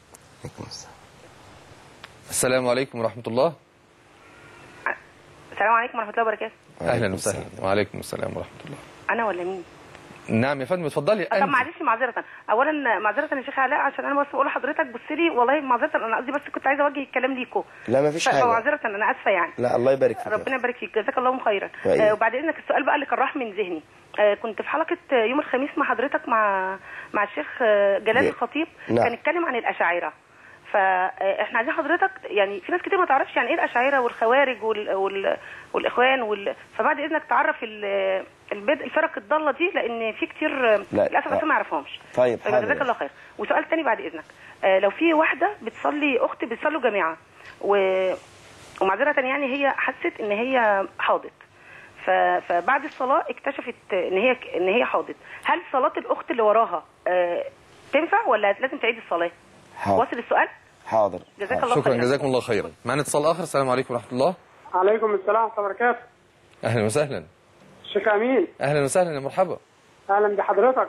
[SPEAKER 1] السلام عليكم ورحمة الله.
[SPEAKER 7] السلام عليكم ورحمة الله وبركاته.
[SPEAKER 1] أهلا وسهلا. وعليكم السلام ورحمة الله.
[SPEAKER 7] أنا ولا مين؟
[SPEAKER 1] نعم يا فندم اتفضلي.
[SPEAKER 7] طب معلش معذرة، أولا معذرة يا شيخ علاء، عشان أنا بس بقول لحضرتك بص لي، والله معذرة، أنا قصدي بس كنت عايزة أوجه الكلام ليكم.
[SPEAKER 2] لا ما فيش حاجة.
[SPEAKER 7] معذرة أنا آسفة يعني.
[SPEAKER 2] لا الله يبارك فيك.
[SPEAKER 7] ربنا يبارك فيك، جزاك الله خيرا. وبعد إذنك السؤال بقى اللي كان راح من ذهني، كنت في حلقة يوم الخميس مع حضرتك مع الشيخ جلال الخطيب. نعم. كان اتكلم عن الأشاعرة، فاحنا عايزين حضرتك، يعني في ناس كتير ما تعرفش يعني ايه الاشاعره والخوارج والاخوان فبعد اذنك تعرف الفرق الضاله دي، لان في كتير للاسف ما يعرفهمش.
[SPEAKER 2] طيب
[SPEAKER 7] جزاك الله خير. وسؤال تاني بعد اذنك، لو في واحده بتصلي، اخت بتصلوا جماعه ومعذره يعني هي حست ان هي حاضت، فبعد الصلاه اكتشفت ان هي حاضت، هل صلاه الاخت اللي وراها تنفع ولا لازم تعيد الصلاه؟ واصل السؤال؟
[SPEAKER 2] حاضر.
[SPEAKER 7] جزاك الله
[SPEAKER 1] شكرا
[SPEAKER 7] خيرا.
[SPEAKER 1] جزاكم الله خيرا. معنا اتصال آخر. السلام عليكم ورحمة الله.
[SPEAKER 11] عليكم السلام ورحمة الله وبركاته.
[SPEAKER 1] أهلا وسهلا.
[SPEAKER 11] الشيخ أمين.
[SPEAKER 1] أهلا وسهلا يا مرحبا.
[SPEAKER 11] أهلا بحضرتك.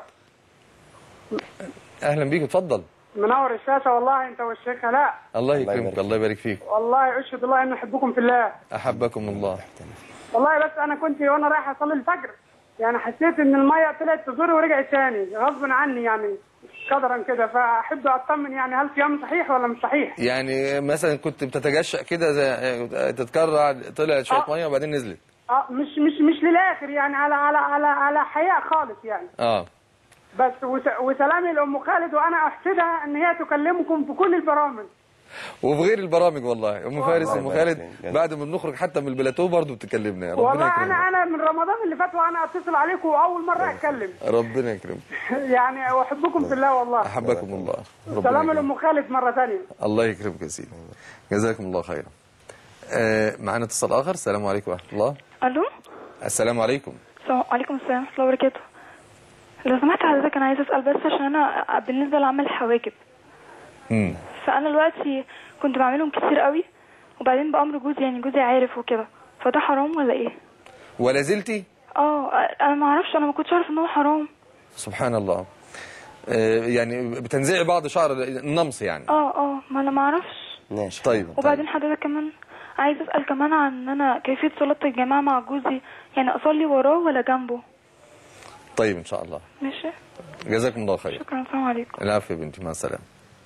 [SPEAKER 1] أهلا بيك، اتفضل.
[SPEAKER 11] منور الشاشة والله أنت والشيخ هلاء.
[SPEAKER 1] الله يكرمك، الله يبارك فيك.
[SPEAKER 11] والله أشهد الله إني أحبكم في الله.
[SPEAKER 1] أحبكم الله.
[SPEAKER 11] والله بس أنا كنت وأنا رايح أصلي الفجر يعني حسيت إن المية طلعت تزور ورجعت تاني غصب عني يعني قدرا كده، فأحب أطمن يعني هل صيام صحيح ولا مش صحيح؟
[SPEAKER 1] يعني مثلا كنت بتتجشأ كده تتكرع، طلعت شوية مية وبعدين نزلت.
[SPEAKER 11] مش للآخر يعني على حياء خالص يعني. بس وسلامي لأم خالد، وأنا أحسدها إن هي تكلمكم في كل البرامج
[SPEAKER 1] وفي غير البرامج. والله ام فارس ام خالد بعد ما بنخرج حتى من البلاتو برضه بتكلمنا. ربنا
[SPEAKER 11] والله
[SPEAKER 1] يكرمك.
[SPEAKER 11] انا من رمضان اللي فات وانا اتصل عليكم واول مره اتكلم.
[SPEAKER 1] ربنا يكرمك.
[SPEAKER 11] يعني احبكم في الله والله.
[SPEAKER 1] احبكم الله.
[SPEAKER 11] سلام لام خالد مره ثانيه.
[SPEAKER 1] الله يكرمك يا سيدي. جزاكم الله خيرا. معانا اتصال اخر. السلام عليكم ورحمه الله.
[SPEAKER 12] الو.
[SPEAKER 1] السلام عليكم.
[SPEAKER 12] وعليكم السلام ورحمه الله وبركاته. لو سمحت حضرتك انا عايزه اسال بس عشان انا بالنسبه لعمل الحواجب. فانا دلوقتي كنت بعملهم كتير قوي وبعدين بامر جوزي، يعني جوزي عارف وكده، فده حرام ولا ايه؟
[SPEAKER 1] ولا زلتي؟
[SPEAKER 12] انا ما اعرفش، انا ما كنتش عارف ان هو حرام.
[SPEAKER 1] سبحان الله. يعني بتنزعي بعض شعر النمص يعني.
[SPEAKER 12] ما انا ما اعرفش.
[SPEAKER 2] ماشي.
[SPEAKER 1] طيب.
[SPEAKER 12] وبعدين حضرتك كمان عايزه اسال كمان عن ان انا كيفيه صلاه الجماعه مع جوزي، يعني اصلي وراه ولا جنبه؟
[SPEAKER 1] طيب ان شاء الله.
[SPEAKER 12] ماشي.
[SPEAKER 1] جزاكم الله خير.
[SPEAKER 12] شكرا. السلام عليكم.
[SPEAKER 1] العفو يا بنتي، مع السلامه.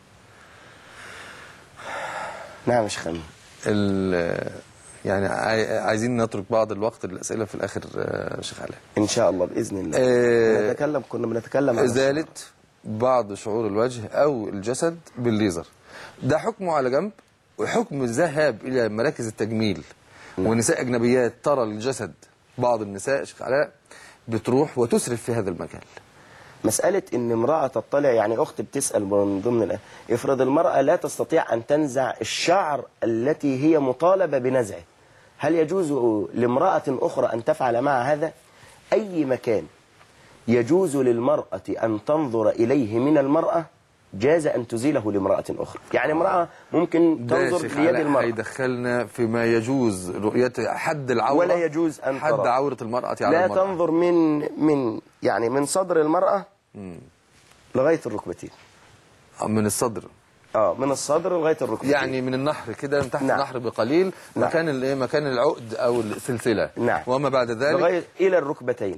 [SPEAKER 2] نعم يا شيخ أمين.
[SPEAKER 1] يعني عايزين نترك بعض الوقت للأسئلة في الآخر شيخ علاء
[SPEAKER 2] إن شاء الله بإذن الله. كنا بنتكلم عن
[SPEAKER 1] إزالة بعض شعور الوجه أو الجسد بالليزر. ده حكمه على جنب، وحكم الذهاب إلى مراكز التجميل ونساء أجنبيات ترى الجسد. بعض النساء شيخ علاء بتروح وتسرف في هذا المكان.
[SPEAKER 2] مسألة إن امرأة تطلع، يعني أخت بتسأل من ضمن افرض المرأة لا تستطيع أن تنزع الشعر التي هي مطالبة بنزعه، هل يجوز لامرأة أخرى أن تفعل مع هذا؟ أي مكان يجوز للمرأة أن تنظر إليه من المرأة جاز أن تزيله لامرأة أخرى. يعني امرأة ممكن تنظر ليد المرأة.
[SPEAKER 1] هيدخلنا فيما يجوز رؤية حد العورة،
[SPEAKER 2] ولا يجوز أن
[SPEAKER 1] حد
[SPEAKER 2] ترى.
[SPEAKER 1] عورة المرأة على
[SPEAKER 2] لا
[SPEAKER 1] المرأة.
[SPEAKER 2] تنظر من صدر المرأة لغاية الركبتين.
[SPEAKER 1] من الصدر.
[SPEAKER 2] من الصدر لغاية الركبتين،
[SPEAKER 1] يعني من النحر كده، من تحت النحر بقليل. مكان العقد أو السلسلة. وما بعد ذلك
[SPEAKER 2] لغاية إلى الركبتين.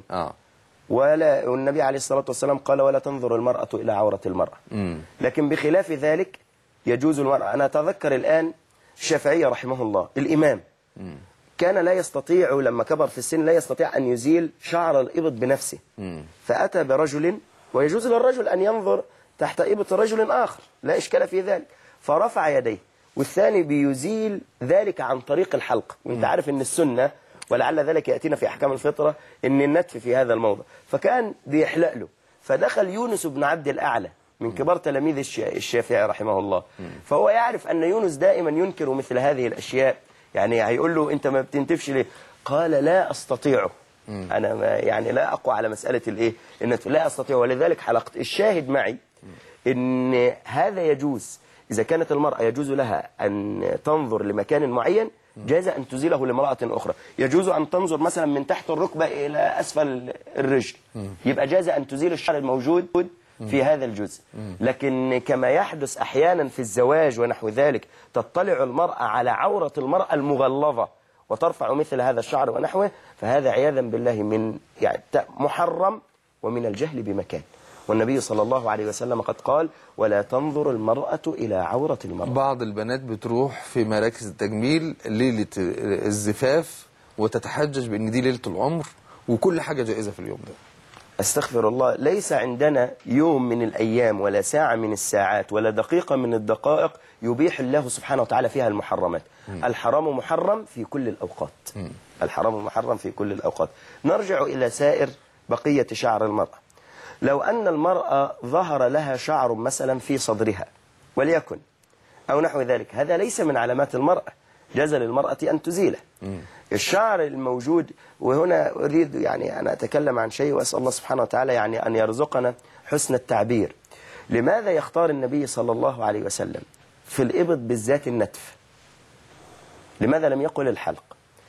[SPEAKER 2] والنبي عليه الصلاة والسلام قال ولا تنظر المرأة إلى عورة المرأة. لكن بخلاف ذلك يجوز المرأة. أنا أتذكر الآن الشافعي رحمه الله الإمام كان لا يستطيع لما كبر في السن لا يستطيع أن يزيل شعر الإبط بنفسه، فأتى برجل، ويجوز للرجل أن ينظر تحت إبط رجل آخر لا إشكال في ذلك، فرفع يديه، والثاني بيزيل ذلك عن طريق الحلق. وانت عارف أن السنة، ولعل ذلك يأتينا في أحكام الفطرة، أن النتف في هذا الموضع، فكان بيحلق له. فدخل يونس بن عبد الأعلى من كبار تلاميذ الشافعي رحمه الله، فهو يعرف أن يونس دائما ينكر مثل هذه الأشياء. يعني هيقول له أنت ما بتنتفش ليه؟ قال لا أستطيعه. أنا يعني لا أقوى على مسألة الإيه؟ النتف، لا أستطيع. ولذلك حلقت. الشاهد معي أن هذا يجوز إذا كانت المرأة يجوز لها أن تنظر لمكان معين، جاز أن تزيله لامرأة أخرى. يجوز أن تنظر مثلا من تحت الركبة إلى أسفل الرجل، يبقى جاز أن تزيل الشعر الموجود في هذا الجزء. لكن كما يحدث أحيانا في الزواج ونحو ذلك، تطلع المرأة على عورة المرأة المغلظة وترفع مثل هذا الشعر ونحوه، فهذا عياذا بالله من محرم ومن الجهل بمكان. والنبي صلى الله عليه وسلم قد قال ولا تنظر المرأة إلى عورة المرأة.
[SPEAKER 1] بعض البنات بتروح في مراكز التجميل ليلة الزفاف وتتحجج بأن دي ليلة العمر، وكل حاجة جائزة في اليوم ده.
[SPEAKER 2] استغفر الله، ليس عندنا يوم من الأيام ولا ساعة من الساعات ولا دقيقة من الدقائق يبيح الله سبحانه وتعالى فيها المحرمات. الحرام محرم في كل الأوقات. الحرام محرم في كل الأوقات. نرجع إلى سائر بقية شعر المرأة. لو أن المرأة ظهر لها شعر مثلا في صدرها وليكن أو نحو ذلك، هذا ليس من علامات المرأة، جاز للمرأة أن تزيله. الشعر الموجود، وهنا أريد يعني أن أتكلم عن شيء وأسأل الله سبحانه وتعالى يعني أن يرزقنا حسن التعبير. لماذا يختار النبي صلى الله عليه وسلم في الإبط بالذات النتف. لماذا لم يقل الحلق؟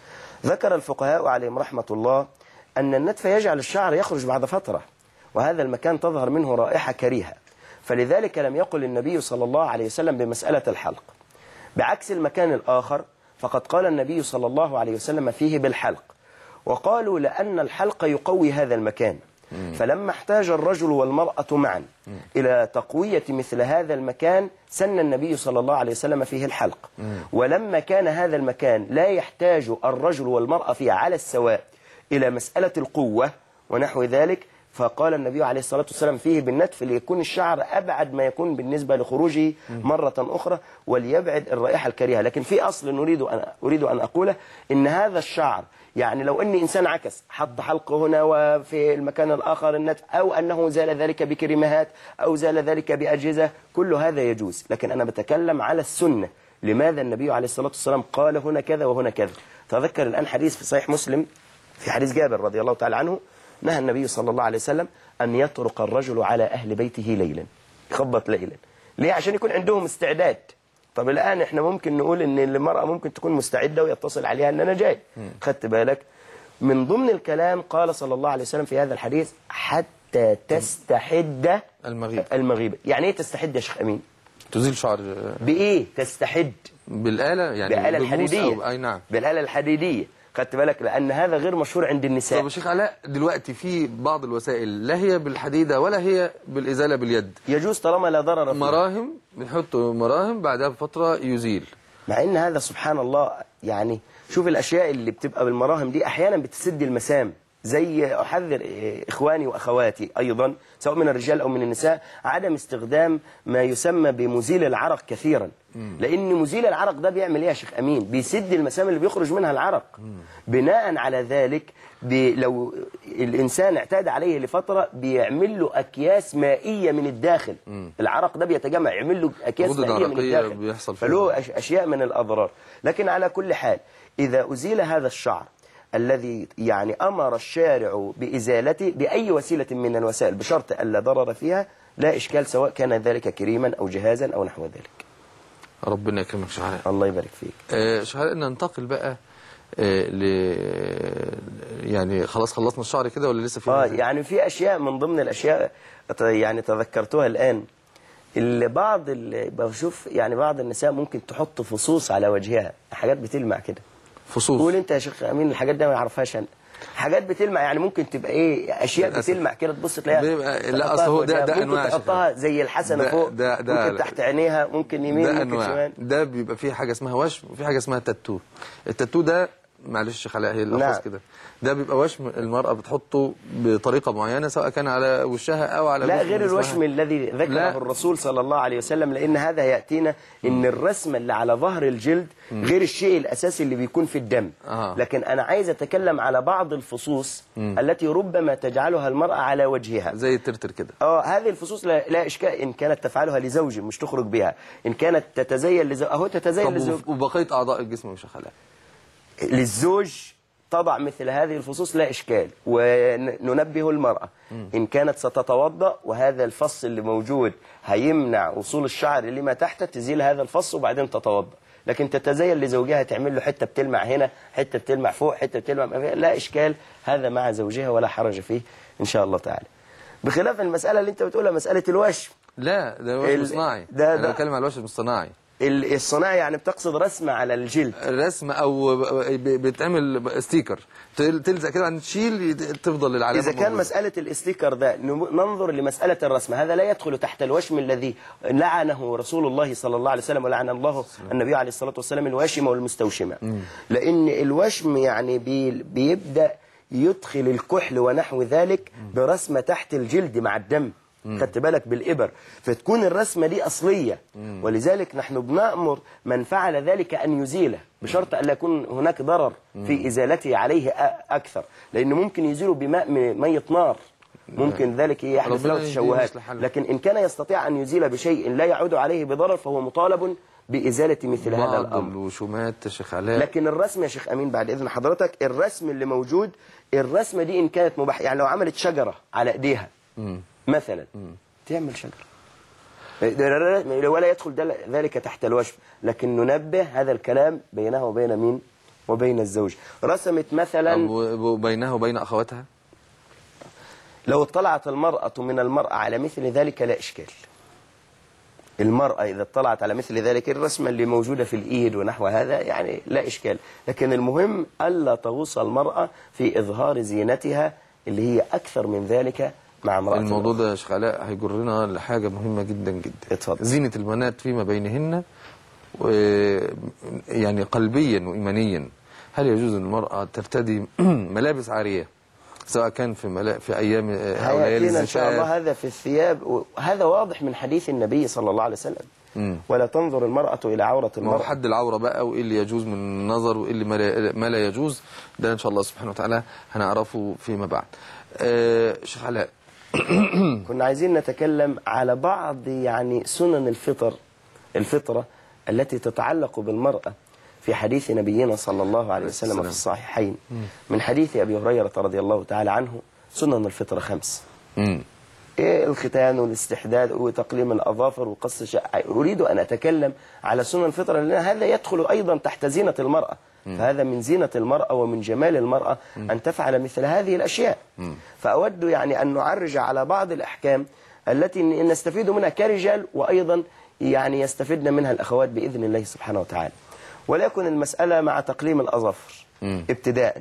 [SPEAKER 2] ذكر الفقهاء عليهم رحمة الله أن النتف يجعل الشعر يخرج بعد فترة، وهذا المكان تظهر منه رائحة كريهة، فلذلك لم يقل النبي صلى الله عليه وسلم بمسألة الحلق. بعكس المكان الآخر فقد قال النبي صلى الله عليه وسلم فيه بالحلق، وقالوا لأن الحلق يقوي هذا المكان، فلما احتاج الرجل والمرأة معا إلى تقوية مثل هذا المكان سن النبي صلى الله عليه وسلم فيه الحلق. ولما كان هذا المكان لا يحتاج الرجل والمرأة فيه على السواء إلى مسألة القوة ونحو ذلك، فقال النبي عليه الصلاة والسلام فيه بالنتف ليكون الشعر أبعد ما يكون بالنسبة لخروجه مرة أخرى وليبعد الرائحة الكريهة. لكن في أصل أريد أن أقوله إن هذا الشعر يعني لو أن إنسان عكس حط حلقه هنا وفي المكان الآخر النتف، أو أنه زال ذلك بكريمات أو زال ذلك بأجهزة، كل هذا يجوز. لكن أنا بتكلم على السنة، لماذا النبي عليه الصلاة والسلام قال هنا كذا وهنا كذا. تذكر الآن حديث في صحيح مسلم في حديث جابر رضي الله تعالى عنه، نهى النبي صلى الله عليه وسلم أن يطرق الرجل على أهل بيته ليلا، يخبط ليلا. ليه؟ عشان يكون عندهم استعداد. طب الآن احنا ممكن نقول ان المرأة ممكن تكون مستعدة ويتصل عليها ان انا جاي. خدت بالك؟ من ضمن الكلام قال صلى الله عليه وسلم في هذا الحديث حتى تستحد المغيبة. يعني ايه تستحد يا شيخ أمين؟
[SPEAKER 1] تزيل شعر.
[SPEAKER 2] بإيه تستحد؟
[SPEAKER 1] بالآلة يعني
[SPEAKER 2] بالآلة الحديدية.
[SPEAKER 1] أي نعم،
[SPEAKER 2] بالآلة الحديدية. خدت بالك؟ لأن هذا غير مشهور عند النساء.
[SPEAKER 1] طب يا شيخ علاء، دلوقتي في بعض الوسائل لا هي بالحديدة ولا هي بالإزالة باليد،
[SPEAKER 2] يجوز طالما لا ضرر فيه.
[SPEAKER 1] مراهم، بنحطوا مراهم بعدها بفترة يزيل.
[SPEAKER 2] مع ان هذا سبحان الله، يعني شوف الأشياء اللي بتبقى بالمراهم دي أحيانا بتسد المسام. زي أحذر إخواني وأخواتي أيضا سواء من الرجال أو من النساء عدم استخدام ما يسمى بمزيل العرق كثيرا. لأن مزيل العرق ده بيعمل إيه يا شيخ أمين؟ بيسد المسام اللي بيخرج منها العرق. بناء على ذلك لو الإنسان اعتاد عليه لفترة بيعمل له أكياس مائية من الداخل. العرق ده بيتجمع يعمل له أكياس مائية من الداخل، فله أشياء من الأضرار. لكن على كل حال إذا أزيل هذا الشعر الذي يعني أمر الشارع بإزالته بأي وسيلة من الوسائل بشرط ألا ضرر فيها لا إشكال، سواء كان ذلك كريما أو جهازا أو نحو ذلك.
[SPEAKER 1] ربنا يكرمك شيخ علاء.
[SPEAKER 2] الله يبارك فيك.
[SPEAKER 1] شيخ علاء، ننتقل بقى يعني خلاص خلصنا الشعر كده ولا لسه في
[SPEAKER 2] يعني في أشياء من ضمن الأشياء يعني تذكرتها الآن. بشوف يعني بعض النساء ممكن تحط فصوص على وجهها، حاجات بتلمع كده.
[SPEAKER 1] فصوص؟
[SPEAKER 2] قول انت يا شيخ امين الحاجات دي ما يعرفهاش انا. حاجات بتلمع يعني ممكن تبقى ايه، اشياء بتلمع كده تبص تلاقيها.
[SPEAKER 1] لا اصل هو ده انواع،
[SPEAKER 2] ممكن تحطها زي الحسنه فوق، ممكن تحت عينيها، ممكن يمين، ممكن شمال.
[SPEAKER 1] ده بيبقى فيه حاجه اسمها وشم وفي حاجه اسمها تاتو. التاتو ده معلش شيخ علاء هي الالفاظ كده، ده بيبقى وشم المرأة بتحطه بطريقة معينة سواء كان على وشها أو على
[SPEAKER 2] لا غير الوشم الذي ذكره الرسول صلى الله عليه وسلم، لأن هذا يأتينا إن الرسمة اللي على ظهر الجلد غير الشيء الأساسي اللي بيكون في الدم. لكن أنا عايز أتكلم على بعض الفصوص التي ربما تجعلها المرأة على وجهها
[SPEAKER 1] زي الترتر كده.
[SPEAKER 2] هذه الفصوص لا إشكال إن كانت تفعلها لزوج مش تخرج بها، إن كانت تتزين لزوج أهو تتزين لزوج.
[SPEAKER 1] وبقية أعضاء الجسم مش خلاها
[SPEAKER 2] للزوج تضع مثل هذه الفصوص لا إشكال. وننبه المرأة إن كانت ستتوضأ وهذا الفص اللي موجود هيمنع وصول الشعر لما تحت، تزيل هذا الفص وبعدين تتوضأ. لكن تتزين لزوجها تعمل له حتة بتلمع هنا، حتة بتلمع فوق، حتة بتلمع لا إشكال، هذا مع زوجها ولا حرج فيه إن شاء الله تعالى. بخلاف المسألة اللي أنت بتقولها مسألة الوشم.
[SPEAKER 1] لا ده وشم صناعي، أنا بتكلم على الوشم الصناعي.
[SPEAKER 2] الصناعي يعني بتقصد رسمة على الجلد،
[SPEAKER 1] رسمة أو بتعمل ستيكر تلزق كده عن تشيل تفضل العلامة.
[SPEAKER 2] إذا كان مسألة الاستيكر ده ننظر لمسألة الرسمة، هذا لا يدخل تحت الوشم الذي لعنه رسول الله صلى الله عليه وسلم ولعن الله النبي عليه الصلاة والسلام الواشمة والمستوشمة. لأن الوشم يعني بيبدأ يدخل الكحل ونحو ذلك برسمة تحت الجلد مع الدم. خدت بالك بالإبر، فتكون الرسمة دي أصلية. ولذلك نحن بنأمر من فعل ذلك أن يزيله بشرط أن لا يكون هناك ضرر في إزالته عليه أكثر، لأنه ممكن يزيله بماء مية نار، ممكن ذلك يحدث له تشوهات. لكن إن كان يستطيع أن يزيل بشيء لا يعود عليه بضرر فهو مطالب بإزالة مثل هذا الأمر.
[SPEAKER 1] بعض الوشومات يا شيخ علاء.
[SPEAKER 2] لكن الرسم يا شيخ أمين بعد إذن حضرتك، الرسم اللي موجود، الرسمة دي إن كانت مباح، يعني لو عملت شجرة على إيديها مثلا تعمل شجرة. ولا يدخل ذلك تحت الوشم، لكن ننبه هذا الكلام بينها وبين مين؟ وبين الزوج. رسمت مثلا
[SPEAKER 1] بينها وبين أخواتها،
[SPEAKER 2] لو اطلعت المرأة من المرأة على مثل ذلك لا إشكال. المرأة إذا اطلعت على مثل ذلك الرسمة اللي موجودة في الإيد ونحو هذا يعني لا إشكال، لكن المهم ألا تغوص المرأة في إظهار زينتها اللي هي أكثر من ذلك مع امرأة.
[SPEAKER 1] الموضوع ده يا شيخ علاء هيجرنا لحاجة مهمة جدا جدا.
[SPEAKER 2] اتفضل.
[SPEAKER 1] زينة البنات فيما بينهن يعني قلبيا وإيمانيا، هل يجوز المرأة ترتدي ملابس عارية سواء كان في أيام أو ليالي الزفاف؟
[SPEAKER 2] إن شاء الله هذا في الثياب، وهذا واضح من حديث النبي صلى الله عليه وسلم. ولا تنظر المرأة إلى عورة المرأة.
[SPEAKER 1] حد العورة بقى، وإيه اللي يجوز من النظر وإيه اللي ما لا يجوز، ده إن شاء الله سبحانه وتعالى هنعرفه فيما بعد. شيخ علاء
[SPEAKER 2] كنا عايزين نتكلم على بعض يعني سنن الفطرة التي تتعلق بالمرأة في حديث نبينا صلى الله عليه وسلم في الصحيحين من حديث أبي هريرة رضي الله تعالى عنه. سنن الفطرة 5. الختان والاستحداد وتقليم الأظافر وقص الشعر. أريد أن أتكلم على سنن الفطرة لأن هذا يدخل أيضا تحت زينة المرأة. فهذا من زينة المرأة ومن جمال المرأة أن تفعل مثل هذه الأشياء. فأود يعني أن نعرج على بعض الأحكام التي نستفيد منها كرجال، وأيضا يعني يستفيدنا منها الأخوات بإذن الله سبحانه وتعالى. وليكن المسألة مع تقليم الأظافر ابتداء.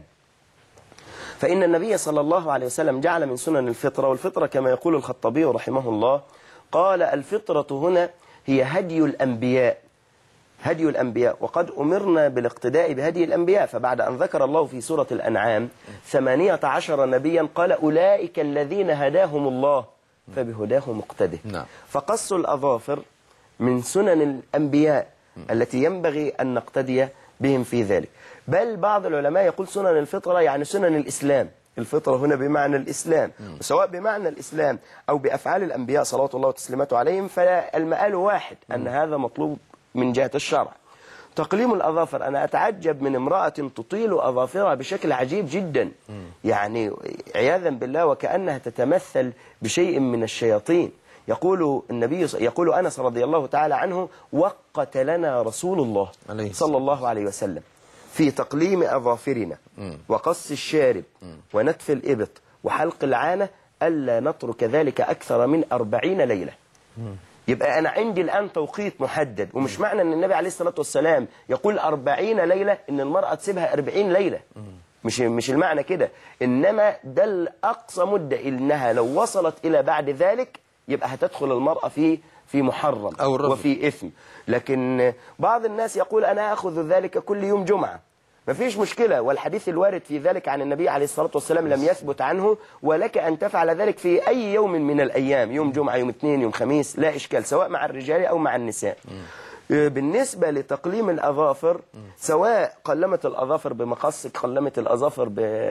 [SPEAKER 2] فإن النبي صلى الله عليه وسلم جعل من سنن الفطرة، والفطرة كما يقول الخطابي رحمه الله قال: الفطرة هنا هي هدي الأنبياء، هدي الأنبياء، وقد أمرنا بالاقتداء بهدي الأنبياء. فبعد أن ذكر الله في سورة الأنعام 18 نبيا قال: أولئك الذين هداهم الله فبهداه مقتده. فقص الأظافر من سنن الأنبياء التي ينبغي أن نقتدي بهم في ذلك. بل بعض العلماء يقول سنن الفطرة يعني سنن الإسلام. الفطرة هنا بمعنى الإسلام، وسواء بمعنى الإسلام أو بأفعال الأنبياء صلوات الله وتسليماته عليهم، فالمآل واحد، أن هذا مطلوب من جهة الشرع. تقليم الأظافر، أنا أتعجب من امرأة تطيل أظافرها بشكل عجيب جدا، يعني عياذا بالله وكأنها تتمثل بشيء من الشياطين. يقول النبي، يقول أنس رضي الله تعالى عنه: وقت لنا رسول الله صلى الله عليه وسلم في تقليم أظافرنا وقص الشارب ونتف الإبط وحلق العانة ألا نترك ذلك أكثر من 40 ليلة. يبقى أنا عندي الآن توقيت محدد، ومش معنى أن النبي عليه الصلاة والسلام يقول 40 ليلة أن المرأة تسيبها 40 ليلة، مش المعنى كده، إنما ده الأقصى مدة، إنها لو وصلت إلى بعد ذلك يبقى هتدخل المرأة في محرم وفي إثم. لكن بعض الناس يقول أنا أخذ ذلك كل يوم جمعة، مفيش مشكلة، والحديث الوارد في ذلك عن النبي عليه الصلاة والسلام لم يثبت عنه، ولك أن تفعل ذلك في أي يوم من الأيام، يوم جمعة، يوم اثنين، يوم خميس، لا إشكال، سواء مع الرجال أو مع النساء. بالنسبة لتقليم الأظافر، سواء قلمت الأظافر بمقص، قلمت الأظافر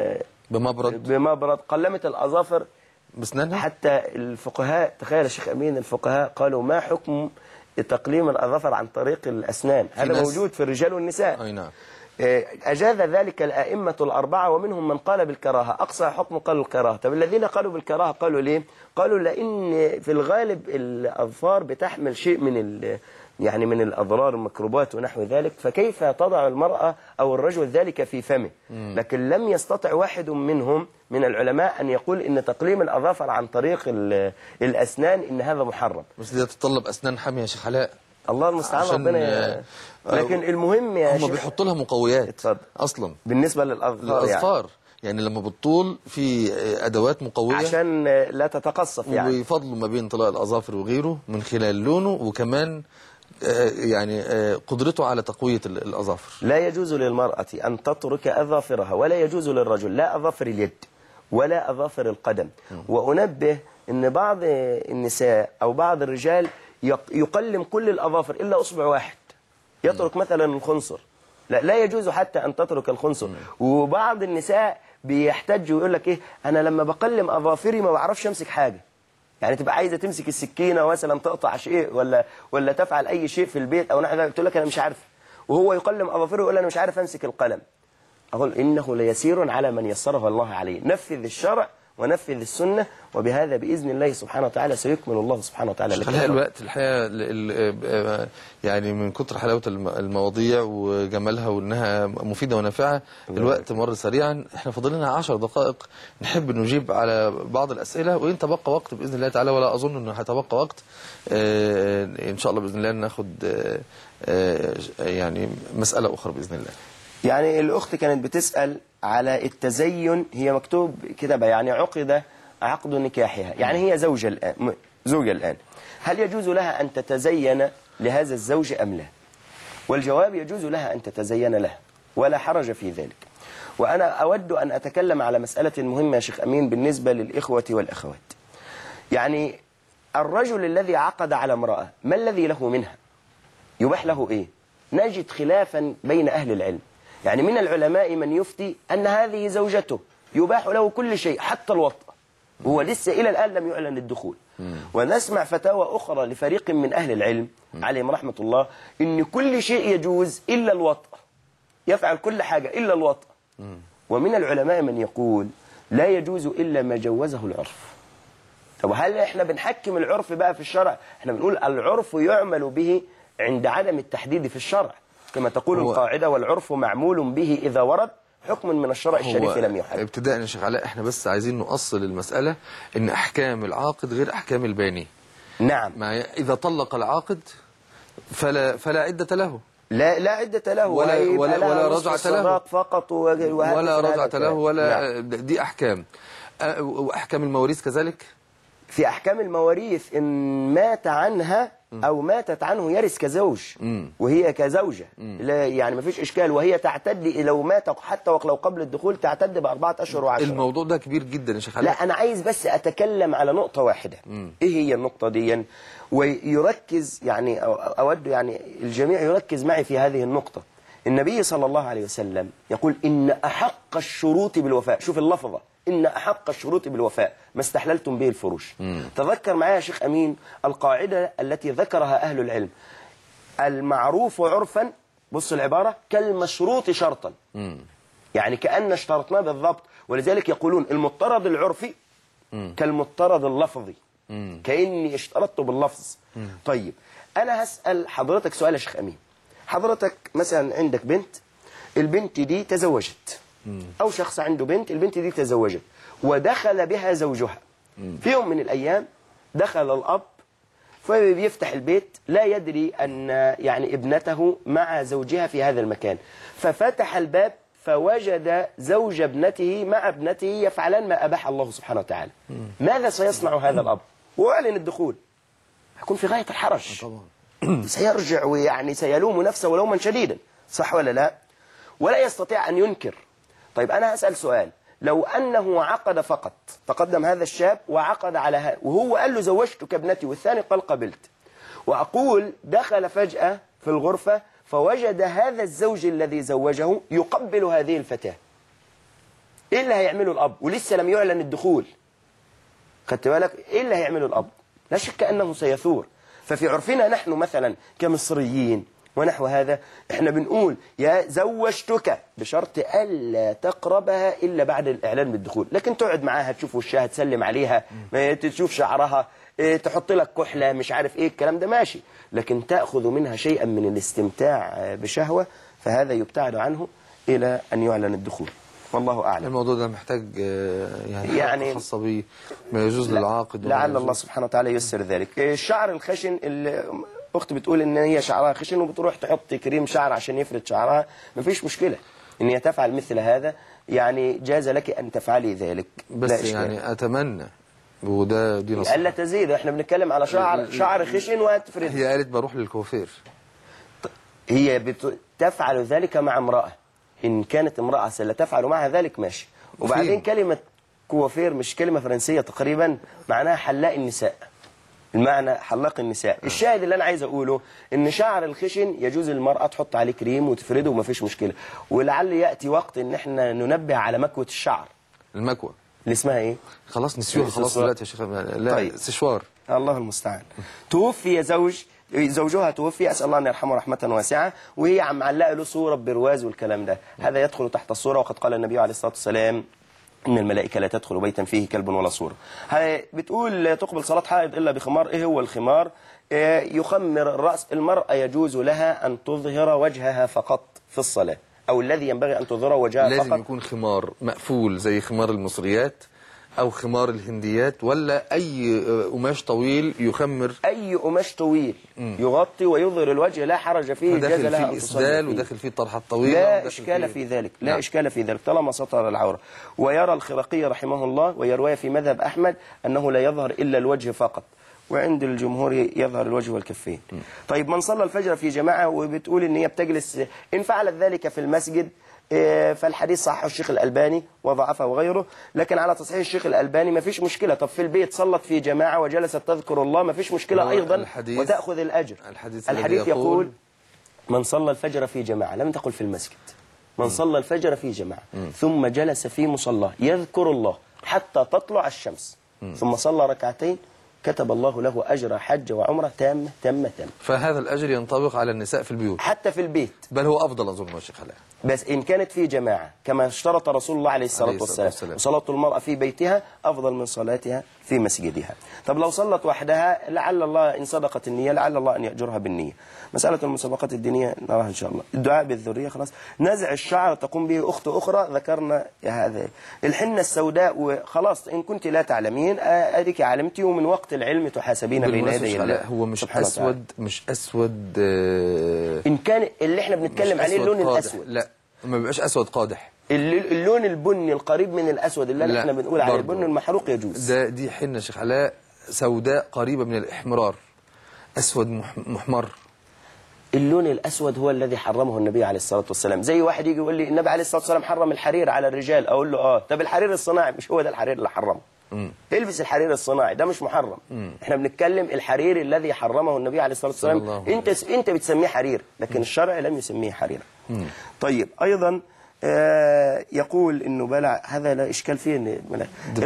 [SPEAKER 2] بمبرد، قلمت الأظافر
[SPEAKER 1] بسنانها.
[SPEAKER 2] حتى الفقهاء، تخيل يا شيخ أمين، الفقهاء قالوا ما حكم تقليم الأظافر عن طريق الأسنان؟ هذا موجود في الرجال والنساء.
[SPEAKER 1] أي نعم.
[SPEAKER 2] أجاز ذلك الأئمة الأربعة، ومنهم من قال بالكراهة، أقصى حكم قالوا الكراهة. طب الذين قالوا بالكراهة قالوا ليه؟ قالوا لأن في الغالب الأظفار بتحمل شيء من الأضرار، الميكروبات ونحو ذلك، فكيف تضع المرأة أو الرجل ذلك في فمه؟ لكن لم يستطع واحد منهم من العلماء أن يقول إن تقليم الأظافر عن طريق الأسنان إن هذا محرم.
[SPEAKER 1] بس دي تتطلب أسنان حامية يا شيخ علاء،
[SPEAKER 2] الله المستعان ربنا. لكن المهم يا شيخ،
[SPEAKER 1] هم بيحطوا لها مقويات أصلا
[SPEAKER 2] بالنسبة للأظفار،
[SPEAKER 1] يعني لما بتطول في أدوات مقوية
[SPEAKER 2] عشان لا تتقصف، يعني
[SPEAKER 1] ويفضلوا ما بين طلاء الأظافر وغيره من خلال لونه، وكمان يعني قدرته على تقوية الأظافر.
[SPEAKER 2] لا يجوز للمرأة أن تترك أظافرها، ولا يجوز للرجل، لا أظافر اليد ولا أظافر القدم. وأنبه أن بعض النساء أو بعض الرجال يقلم كل الأظافر إلا أصبع واحد، يترك مثلا الخنصر، لا يجوز حتى أن تترك الخنصر. وبعض النساء بيحتج ويقول لك إيه، أنا لما بقلم أظافري ما بعرفش أمسك حاجة، يعني تبقى عايزة تمسك السكينة مثلا تقطع شيء ولا تفعل أي شيء في البيت أو نحو ذلك، تقول لك أنا مش عارف، وهو يقلم أظافره ويقول أنا مش عارف أمسك القلم. أقول إنه ليسير على من يسره الله عليه، نفذ الشرع ونفذ السنة، وبهذا بإذن الله سبحانه وتعالى سيكمل الله سبحانه وتعالى لك.
[SPEAKER 1] الوقت الحقيقة يعني من كتر حلاوة المواضيع وجمالها وانها مفيدة ونافعة الوقت مر سريعا. احنا فاضل لنا 10 دقائق نحب نجيب على بعض الأسئلة، وإن تبقى وقت بإذن الله تعالى، ولا أظن أنه هيتبقى وقت إن شاء الله بإذن الله ناخد يعني مسألة أخرى بإذن الله.
[SPEAKER 2] يعني الأخت كانت بتسأل على التزين، هي مكتوب كتابة يعني عقد نكاحها، يعني هي زوجة الآن، هل يجوز لها أن تتزين لهذا الزوج أم لا؟ والجواب يجوز لها أن تتزين له ولا حرج في ذلك. وأنا أود أن أتكلم على مسألة مهمة يا شيخ أمين بالنسبة للإخوة والأخوات. يعني الرجل الذي عقد على امرأة ما الذي له منها؟ يباح له إيه؟ نجد خلافا بين أهل العلم. يعني من العلماء من يفتي أن هذه زوجته يباح له كل شيء حتى الوطأ، هو لسه إلى الآن لم يعلن الدخول. ونسمع فتاوى أخرى لفريق من أهل العلم عليهم رحمة الله إن كل شيء يجوز إلا الوطأ، يفعل كل حاجة إلا الوطأ. ومن العلماء من يقول لا يجوز إلا ما جوزه العرف. طب هل إحنا بنحكم العرف بقى في الشرع؟ إحنا بنقول العرف يعمل به عند عدم التحديد في الشرع، كما تقول القاعدة والعرف معمول به إذا ورد حكم من الشرع الشريف لم يحدد.
[SPEAKER 1] ابتداء يا شيخ علاء احنا بس عايزين نؤصل المسألة إن أحكام العاقد غير أحكام الباني.
[SPEAKER 2] نعم.
[SPEAKER 1] إذا طلق العاقد فلا عدة له،
[SPEAKER 2] لا عدة له
[SPEAKER 1] ولا رجعة له
[SPEAKER 2] فقط
[SPEAKER 1] ولا رجعة له ولا
[SPEAKER 2] نعم.
[SPEAKER 1] دي أحكام. وأحكام المواريث كذلك.
[SPEAKER 2] في أحكام المواريث إن مات عنها أو ماتت عنه يرث كزوج وهي كزوجة، لا يعني ما فيش إشكال، وهي تعتد لو مات حتى ولو قبل الدخول تعتد ب4 أشهر و10.
[SPEAKER 1] الموضوع ده كبير جدا يا شيخ علاء.
[SPEAKER 2] لا أنا عايز بس أتكلم على نقطة واحدة. إيه هي النقطة دي؟ ويركز يعني أود يعني الجميع يركز معي في هذه النقطة. النبي صلى الله عليه وسلم يقول إن أحق الشروط بالوفاء، شوف اللفظة، إن أحق الشروط بالوفاء ما استحللتم به الفروش. تذكر معايا يا شيخ أمين القاعدة التي ذكرها أهل العلم: المعروف عرفا، بص العبارة، كالمشروط شرطا. يعني كأن اشترطناه بالضبط، ولذلك يقولون المضطرد العرفي كالمضطرد اللفظي، كأني اشترطت باللفظ. طيب أنا هسأل حضرتك سؤال يا شيخ أمين. حضرتك مثلا عندك بنت، البنت دي تزوجت، أو شخص عنده بنت، البنت دي تزوجت ودخل بها زوجها. في يوم من الأيام دخل الأب فبيفتح البيت لا يدري أن يعني ابنته مع زوجها في هذا المكان، ففتح الباب فوجد زوج ابنته مع ابنته يفعلان ما أباح الله سبحانه وتعالى. ماذا سيصنع هذا الأب؟ وأعلن الدخول، يكون في غاية الحرج طبعا. سيرجع ويعني سيلوم نفسه ولوما شديدا، صح ولا لا؟ ولا يستطيع أن ينكر. طيب أنا أسأل سؤال، لو أنه عقد فقط، تقدم هذا الشاب وعقد على هذا وهو قال له زوجتك ابنتي والثاني قال قبلت، وأقول دخل فجأة في الغرفة فوجد هذا الزوج الذي زوجه يقبل هذه الفتاة، إيه اللي هيعمله الأب؟ ولسه لم يعلن الدخول، خدت بالك؟ إيه اللي هيعمله الأب؟ لا شك أنه سيثور. ففي عرفنا نحن مثلا كمصريين ونحو هذا احنا بنقول يا زوجتك بشرط ألا تقربها إلا بعد الإعلان بالدخول، لكن تقعد معاها تشوف وشها، تسلم عليها، تشوف شعرها، تحط لك كحلة، مش عارف ايه الكلام ده ماشي، لكن تأخذ منها شيئا من الاستمتاع بشهوة فهذا يبتعد عنه إلى أن يعلن الدخول. والله أعلم.
[SPEAKER 1] الموضوع ده محتاج يعني خاصة به ما يجوز للعاقد،
[SPEAKER 2] لعل الله سبحانه وتعالى ييسر ذلك. الشعر الخشن أخت بتقول إن هي شعرها خشن وبتروح تحط كريم شعر عشان يفرد شعرها، مفيش مشكلة إن هي تفعل مثل هذا، يعني جاز لك أن تفعلي ذلك،
[SPEAKER 1] بس يعني أتمنى وده دي نصيحة
[SPEAKER 2] ألا تزيد، إحنا بنتكلم على شعر خشن وتفرد.
[SPEAKER 1] هي قالت بروح للكوافير،
[SPEAKER 2] هي تفعل ذلك مع امرأة، إن كانت امرأة ستفعل معها ذلك ماشي. وبعدين كلمة كوافير مش كلمة فرنسية تقريبا، معناها حلاق النساء، المعنى حلاق النساء. الشاهد اللي أنا عايز أقوله إن شعر الخشن يجوز المرأة تحط عليه كريم وتفرده ومفيش مشكلة، ولعل يأتي وقت إن احنا ننبه على مكوة الشعر.
[SPEAKER 1] المكوة
[SPEAKER 2] اللي اسمها إيه؟
[SPEAKER 1] خلاص نسيوها خلاص دلوقتي يا شيخ. لا طيب. سشوار.
[SPEAKER 2] الله المستعان. توفي زوجها توفي، أسأل الله أن يرحمه رحمة واسعة، وهي عم معلقة له صورة برواز والكلام ده، هذا يدخل تحت الصورة. وقد قال النبي عليه الصلاة والسلام إن الملائكة لا تدخل بيتا فيه كلب ولا صورة. بتقول لا تقبل صلاة حائض إلا بخمار. إيه هو الخمار؟ يخمر الرأس. المرأة يجوز لها أن تظهر وجهها فقط في الصلاة، أو الذي ينبغي أن تظهر وجهها فقط.
[SPEAKER 1] لازم يكون خمار مقفول زي خمار المصريات أو خمار الهنديات، ولا أي قماش طويل يخمر؟
[SPEAKER 2] أي قماش طويل يغطي ويظهر الوجه لا حرج فيه، جاز لها أن تصلي فيه.
[SPEAKER 1] وداخل فيه الطرحة الطويلة،
[SPEAKER 2] لا إشكال في ذلك، لا إشكال في ذلك طالما سطر العورة. ويرى الخرقي رحمه الله، ويروي في مذهب أحمد أنه لا يظهر إلا الوجه فقط، وعند الجمهور يظهر الوجه والكفين. طيب من صلى الفجر في جماعة وبتقول إن هي بتجلس، إن فعلت ذلك في المسجد فالحديث صححه الشيخ الألباني وضعفه وغيره، لكن على تصحيح الشيخ الألباني ما فيش مشكلة. طب في البيت صلت في جماعة وجلست تذكر الله، ما فيش مشكلة أيضا وتأخذ الأجر. الحديث يقول من صلى الفجر في جماعة، لم تقل في المسجد، من صلى الفجر في جماعة ثم جلس في مصلاه يذكر الله حتى تطلع الشمس ثم صلى ركعتين، كتب الله له أجر حج وعمرة تامة تامة تامة.
[SPEAKER 1] فهذا الأجر ينطبق على النساء في البيوت حتى
[SPEAKER 2] في البيت،
[SPEAKER 1] بل هو أفضل أظن يا شيخ علاء،
[SPEAKER 2] بس إن كانت في جماعة كما اشترط رسول الله عليه الصلاة والسلام. وصلاة المرأة في بيتها أفضل من صلاتها في مسجدها. طب لو صلت وحدها لعل الله إن صدقت النية لعل الله أن يأجرها بالنية. مسألة المسابقات الدينية نراها إن شاء الله. الدعاء بالذرية خلاص. نزع الشعر تقوم به أخت أخرى ذكرنا هذا. الحنة السوداء وخلاص إن كنت لا تعلمين أديك علمتي، ومن وقت العلم تحاسبين بين يدي الله.
[SPEAKER 1] هو مش أسود مش أسود
[SPEAKER 2] إن كان اللي احنا بنتكلم عليه اللون الأسود،
[SPEAKER 1] لا ما بيبقاش أسود قادح،
[SPEAKER 2] اللون البني القريب من الأسود اللي احنا بنقول عليه البني المحروق يجوز.
[SPEAKER 1] دي حنة شيخ علاء سوداء قريبة من الإحمرار، أسود محمر.
[SPEAKER 2] اللون الأسود هو الذي حرمه النبي عليه الصلاة والسلام. زي واحد يجي يقول لي النبي عليه الصلاة والسلام حرم الحرير على الرجال، أقول له طب الحرير الصناعي مش هو ده الحرير اللي حرمه. البس الحرير الصناعي ده مش محرم. احنا بنتكلم الحرير الذي حرمه النبي عليه الصلاة والسلام. انت بتسميه حرير، لكن الشرع لم يسميه حريرا. طيب أيضا يقول انه بلع هذا لا اشكال فيه. ان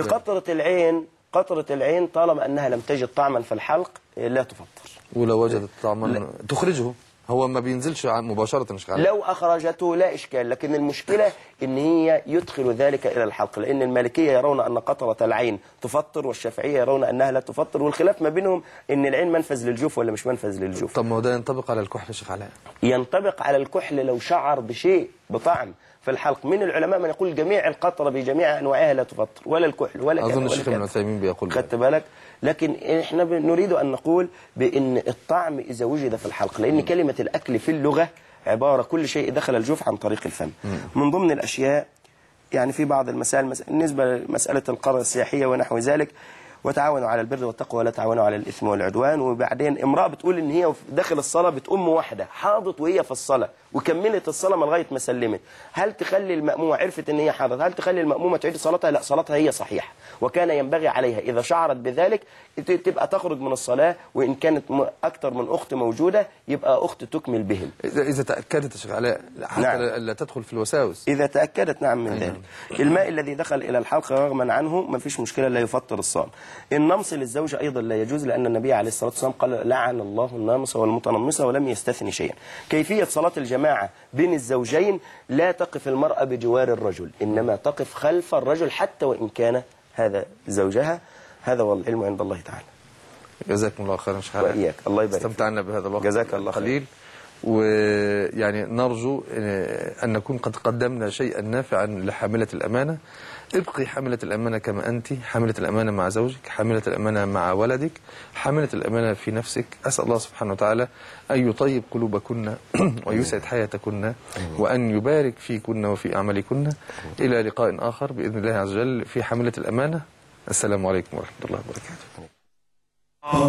[SPEAKER 2] قطرة العين طالما انها لم تجد طعما في الحلق لا تفطر،
[SPEAKER 1] ولو وجدت طعما تخرجه، هو ما بينزلش مباشرة مش عارف.
[SPEAKER 2] لو أخرجته لا إشكال، لكن المشكلة إن هي يدخل ذلك إلى الحلق، لأن المالكية يرون أن قطرة العين تفطر والشافعية يرون أنها لا تفطر، والخلاف ما بينهم إن العين منفذ للجوف ولا مش منفذ للجوف.
[SPEAKER 1] طب ما هو ده ينطبق على الكحل يا شيخ علاء؟
[SPEAKER 2] ينطبق على الكحل لو شعر بشيء بطعم في الحلق. من العلماء من يقول جميع القطرة بجميع أنواعها لا تفطر، ولا الكحل ولا كذا.
[SPEAKER 1] أظن الشيخ ابن عثيمين بيقول
[SPEAKER 2] خدت بالك؟ لكن احنا نريد أن نقول بأن الطعم إذا وجد في الحلق، لأن كلمة الأكل في اللغة عبارة كل شيء دخل الجوف عن طريق الفم. من ضمن الأشياء يعني في بعض المسائل بالنسبة لمسألة القرى السياحية ونحو ذلك، وتعاونوا على البر والتقوى ولا تعاونوا على الإثم والعدوان. وبعدين امرأة بتقول إن هي داخل الصلاة بتقوم واحدة حاضت وهي في الصلاة وكملت الصلاة ما لغاية ما سلمت، هل تخلي المأمومة عرفت إن هي حاضت هل تخلي المأمومة تعيد صلاتها؟ لا، صلاتها هي صحيحة، وكان ينبغي عليها إذا شعرت بذلك تبقى تخرج من الصلاة، وإن كانت أكثر من أخت موجودة يبقى أخت تكمل بهم
[SPEAKER 1] إذا تأكدت يا شيخ علاء حتى نعم. لا تدخل في الوساوس.
[SPEAKER 2] إذا تأكدت نعم من ذلك. الماء الذي دخل إلى الحلق رغما عنه ما فيش مشكلة، لا يفطر الصائم. النمص للزوجة أيضا لا يجوز، لأن النبي عليه الصلاة والسلام قال لعن الله النامصة والمتنمصة ولم يستثني شيئا. كيفية صلاة الجماعة بين الزوجين، لا تقف المرأة بجوار الرجل، إنما تقف خلف الرجل حتى وإن كان هذا زوجها. هذا والعلم عند الله تعالى.
[SPEAKER 1] جزاكم الله خيرا شيخ علاء.
[SPEAKER 2] وإياك، الله يبارك.
[SPEAKER 1] استمتعنا بهذا الوقت
[SPEAKER 2] جزاك الله
[SPEAKER 1] قليل، ويعني نرجو أن نكون قد قدمنا شيئا نافعا لحاملة الأمانة. ابقي حاملة الأمانة كما أنت، حاملة الأمانة مع زوجك، حاملة الأمانة مع ولدك، حاملة الأمانة في نفسك. أسأل الله سبحانه وتعالى أن يطيب قلوبكن ويسعد حياتكن وأن يبارك فيكن وفي أعمالكن. إلى لقاء آخر بإذن الله عز وجل في حاملة الأمانة. السلام عليكم ورحمة الله وبركاته.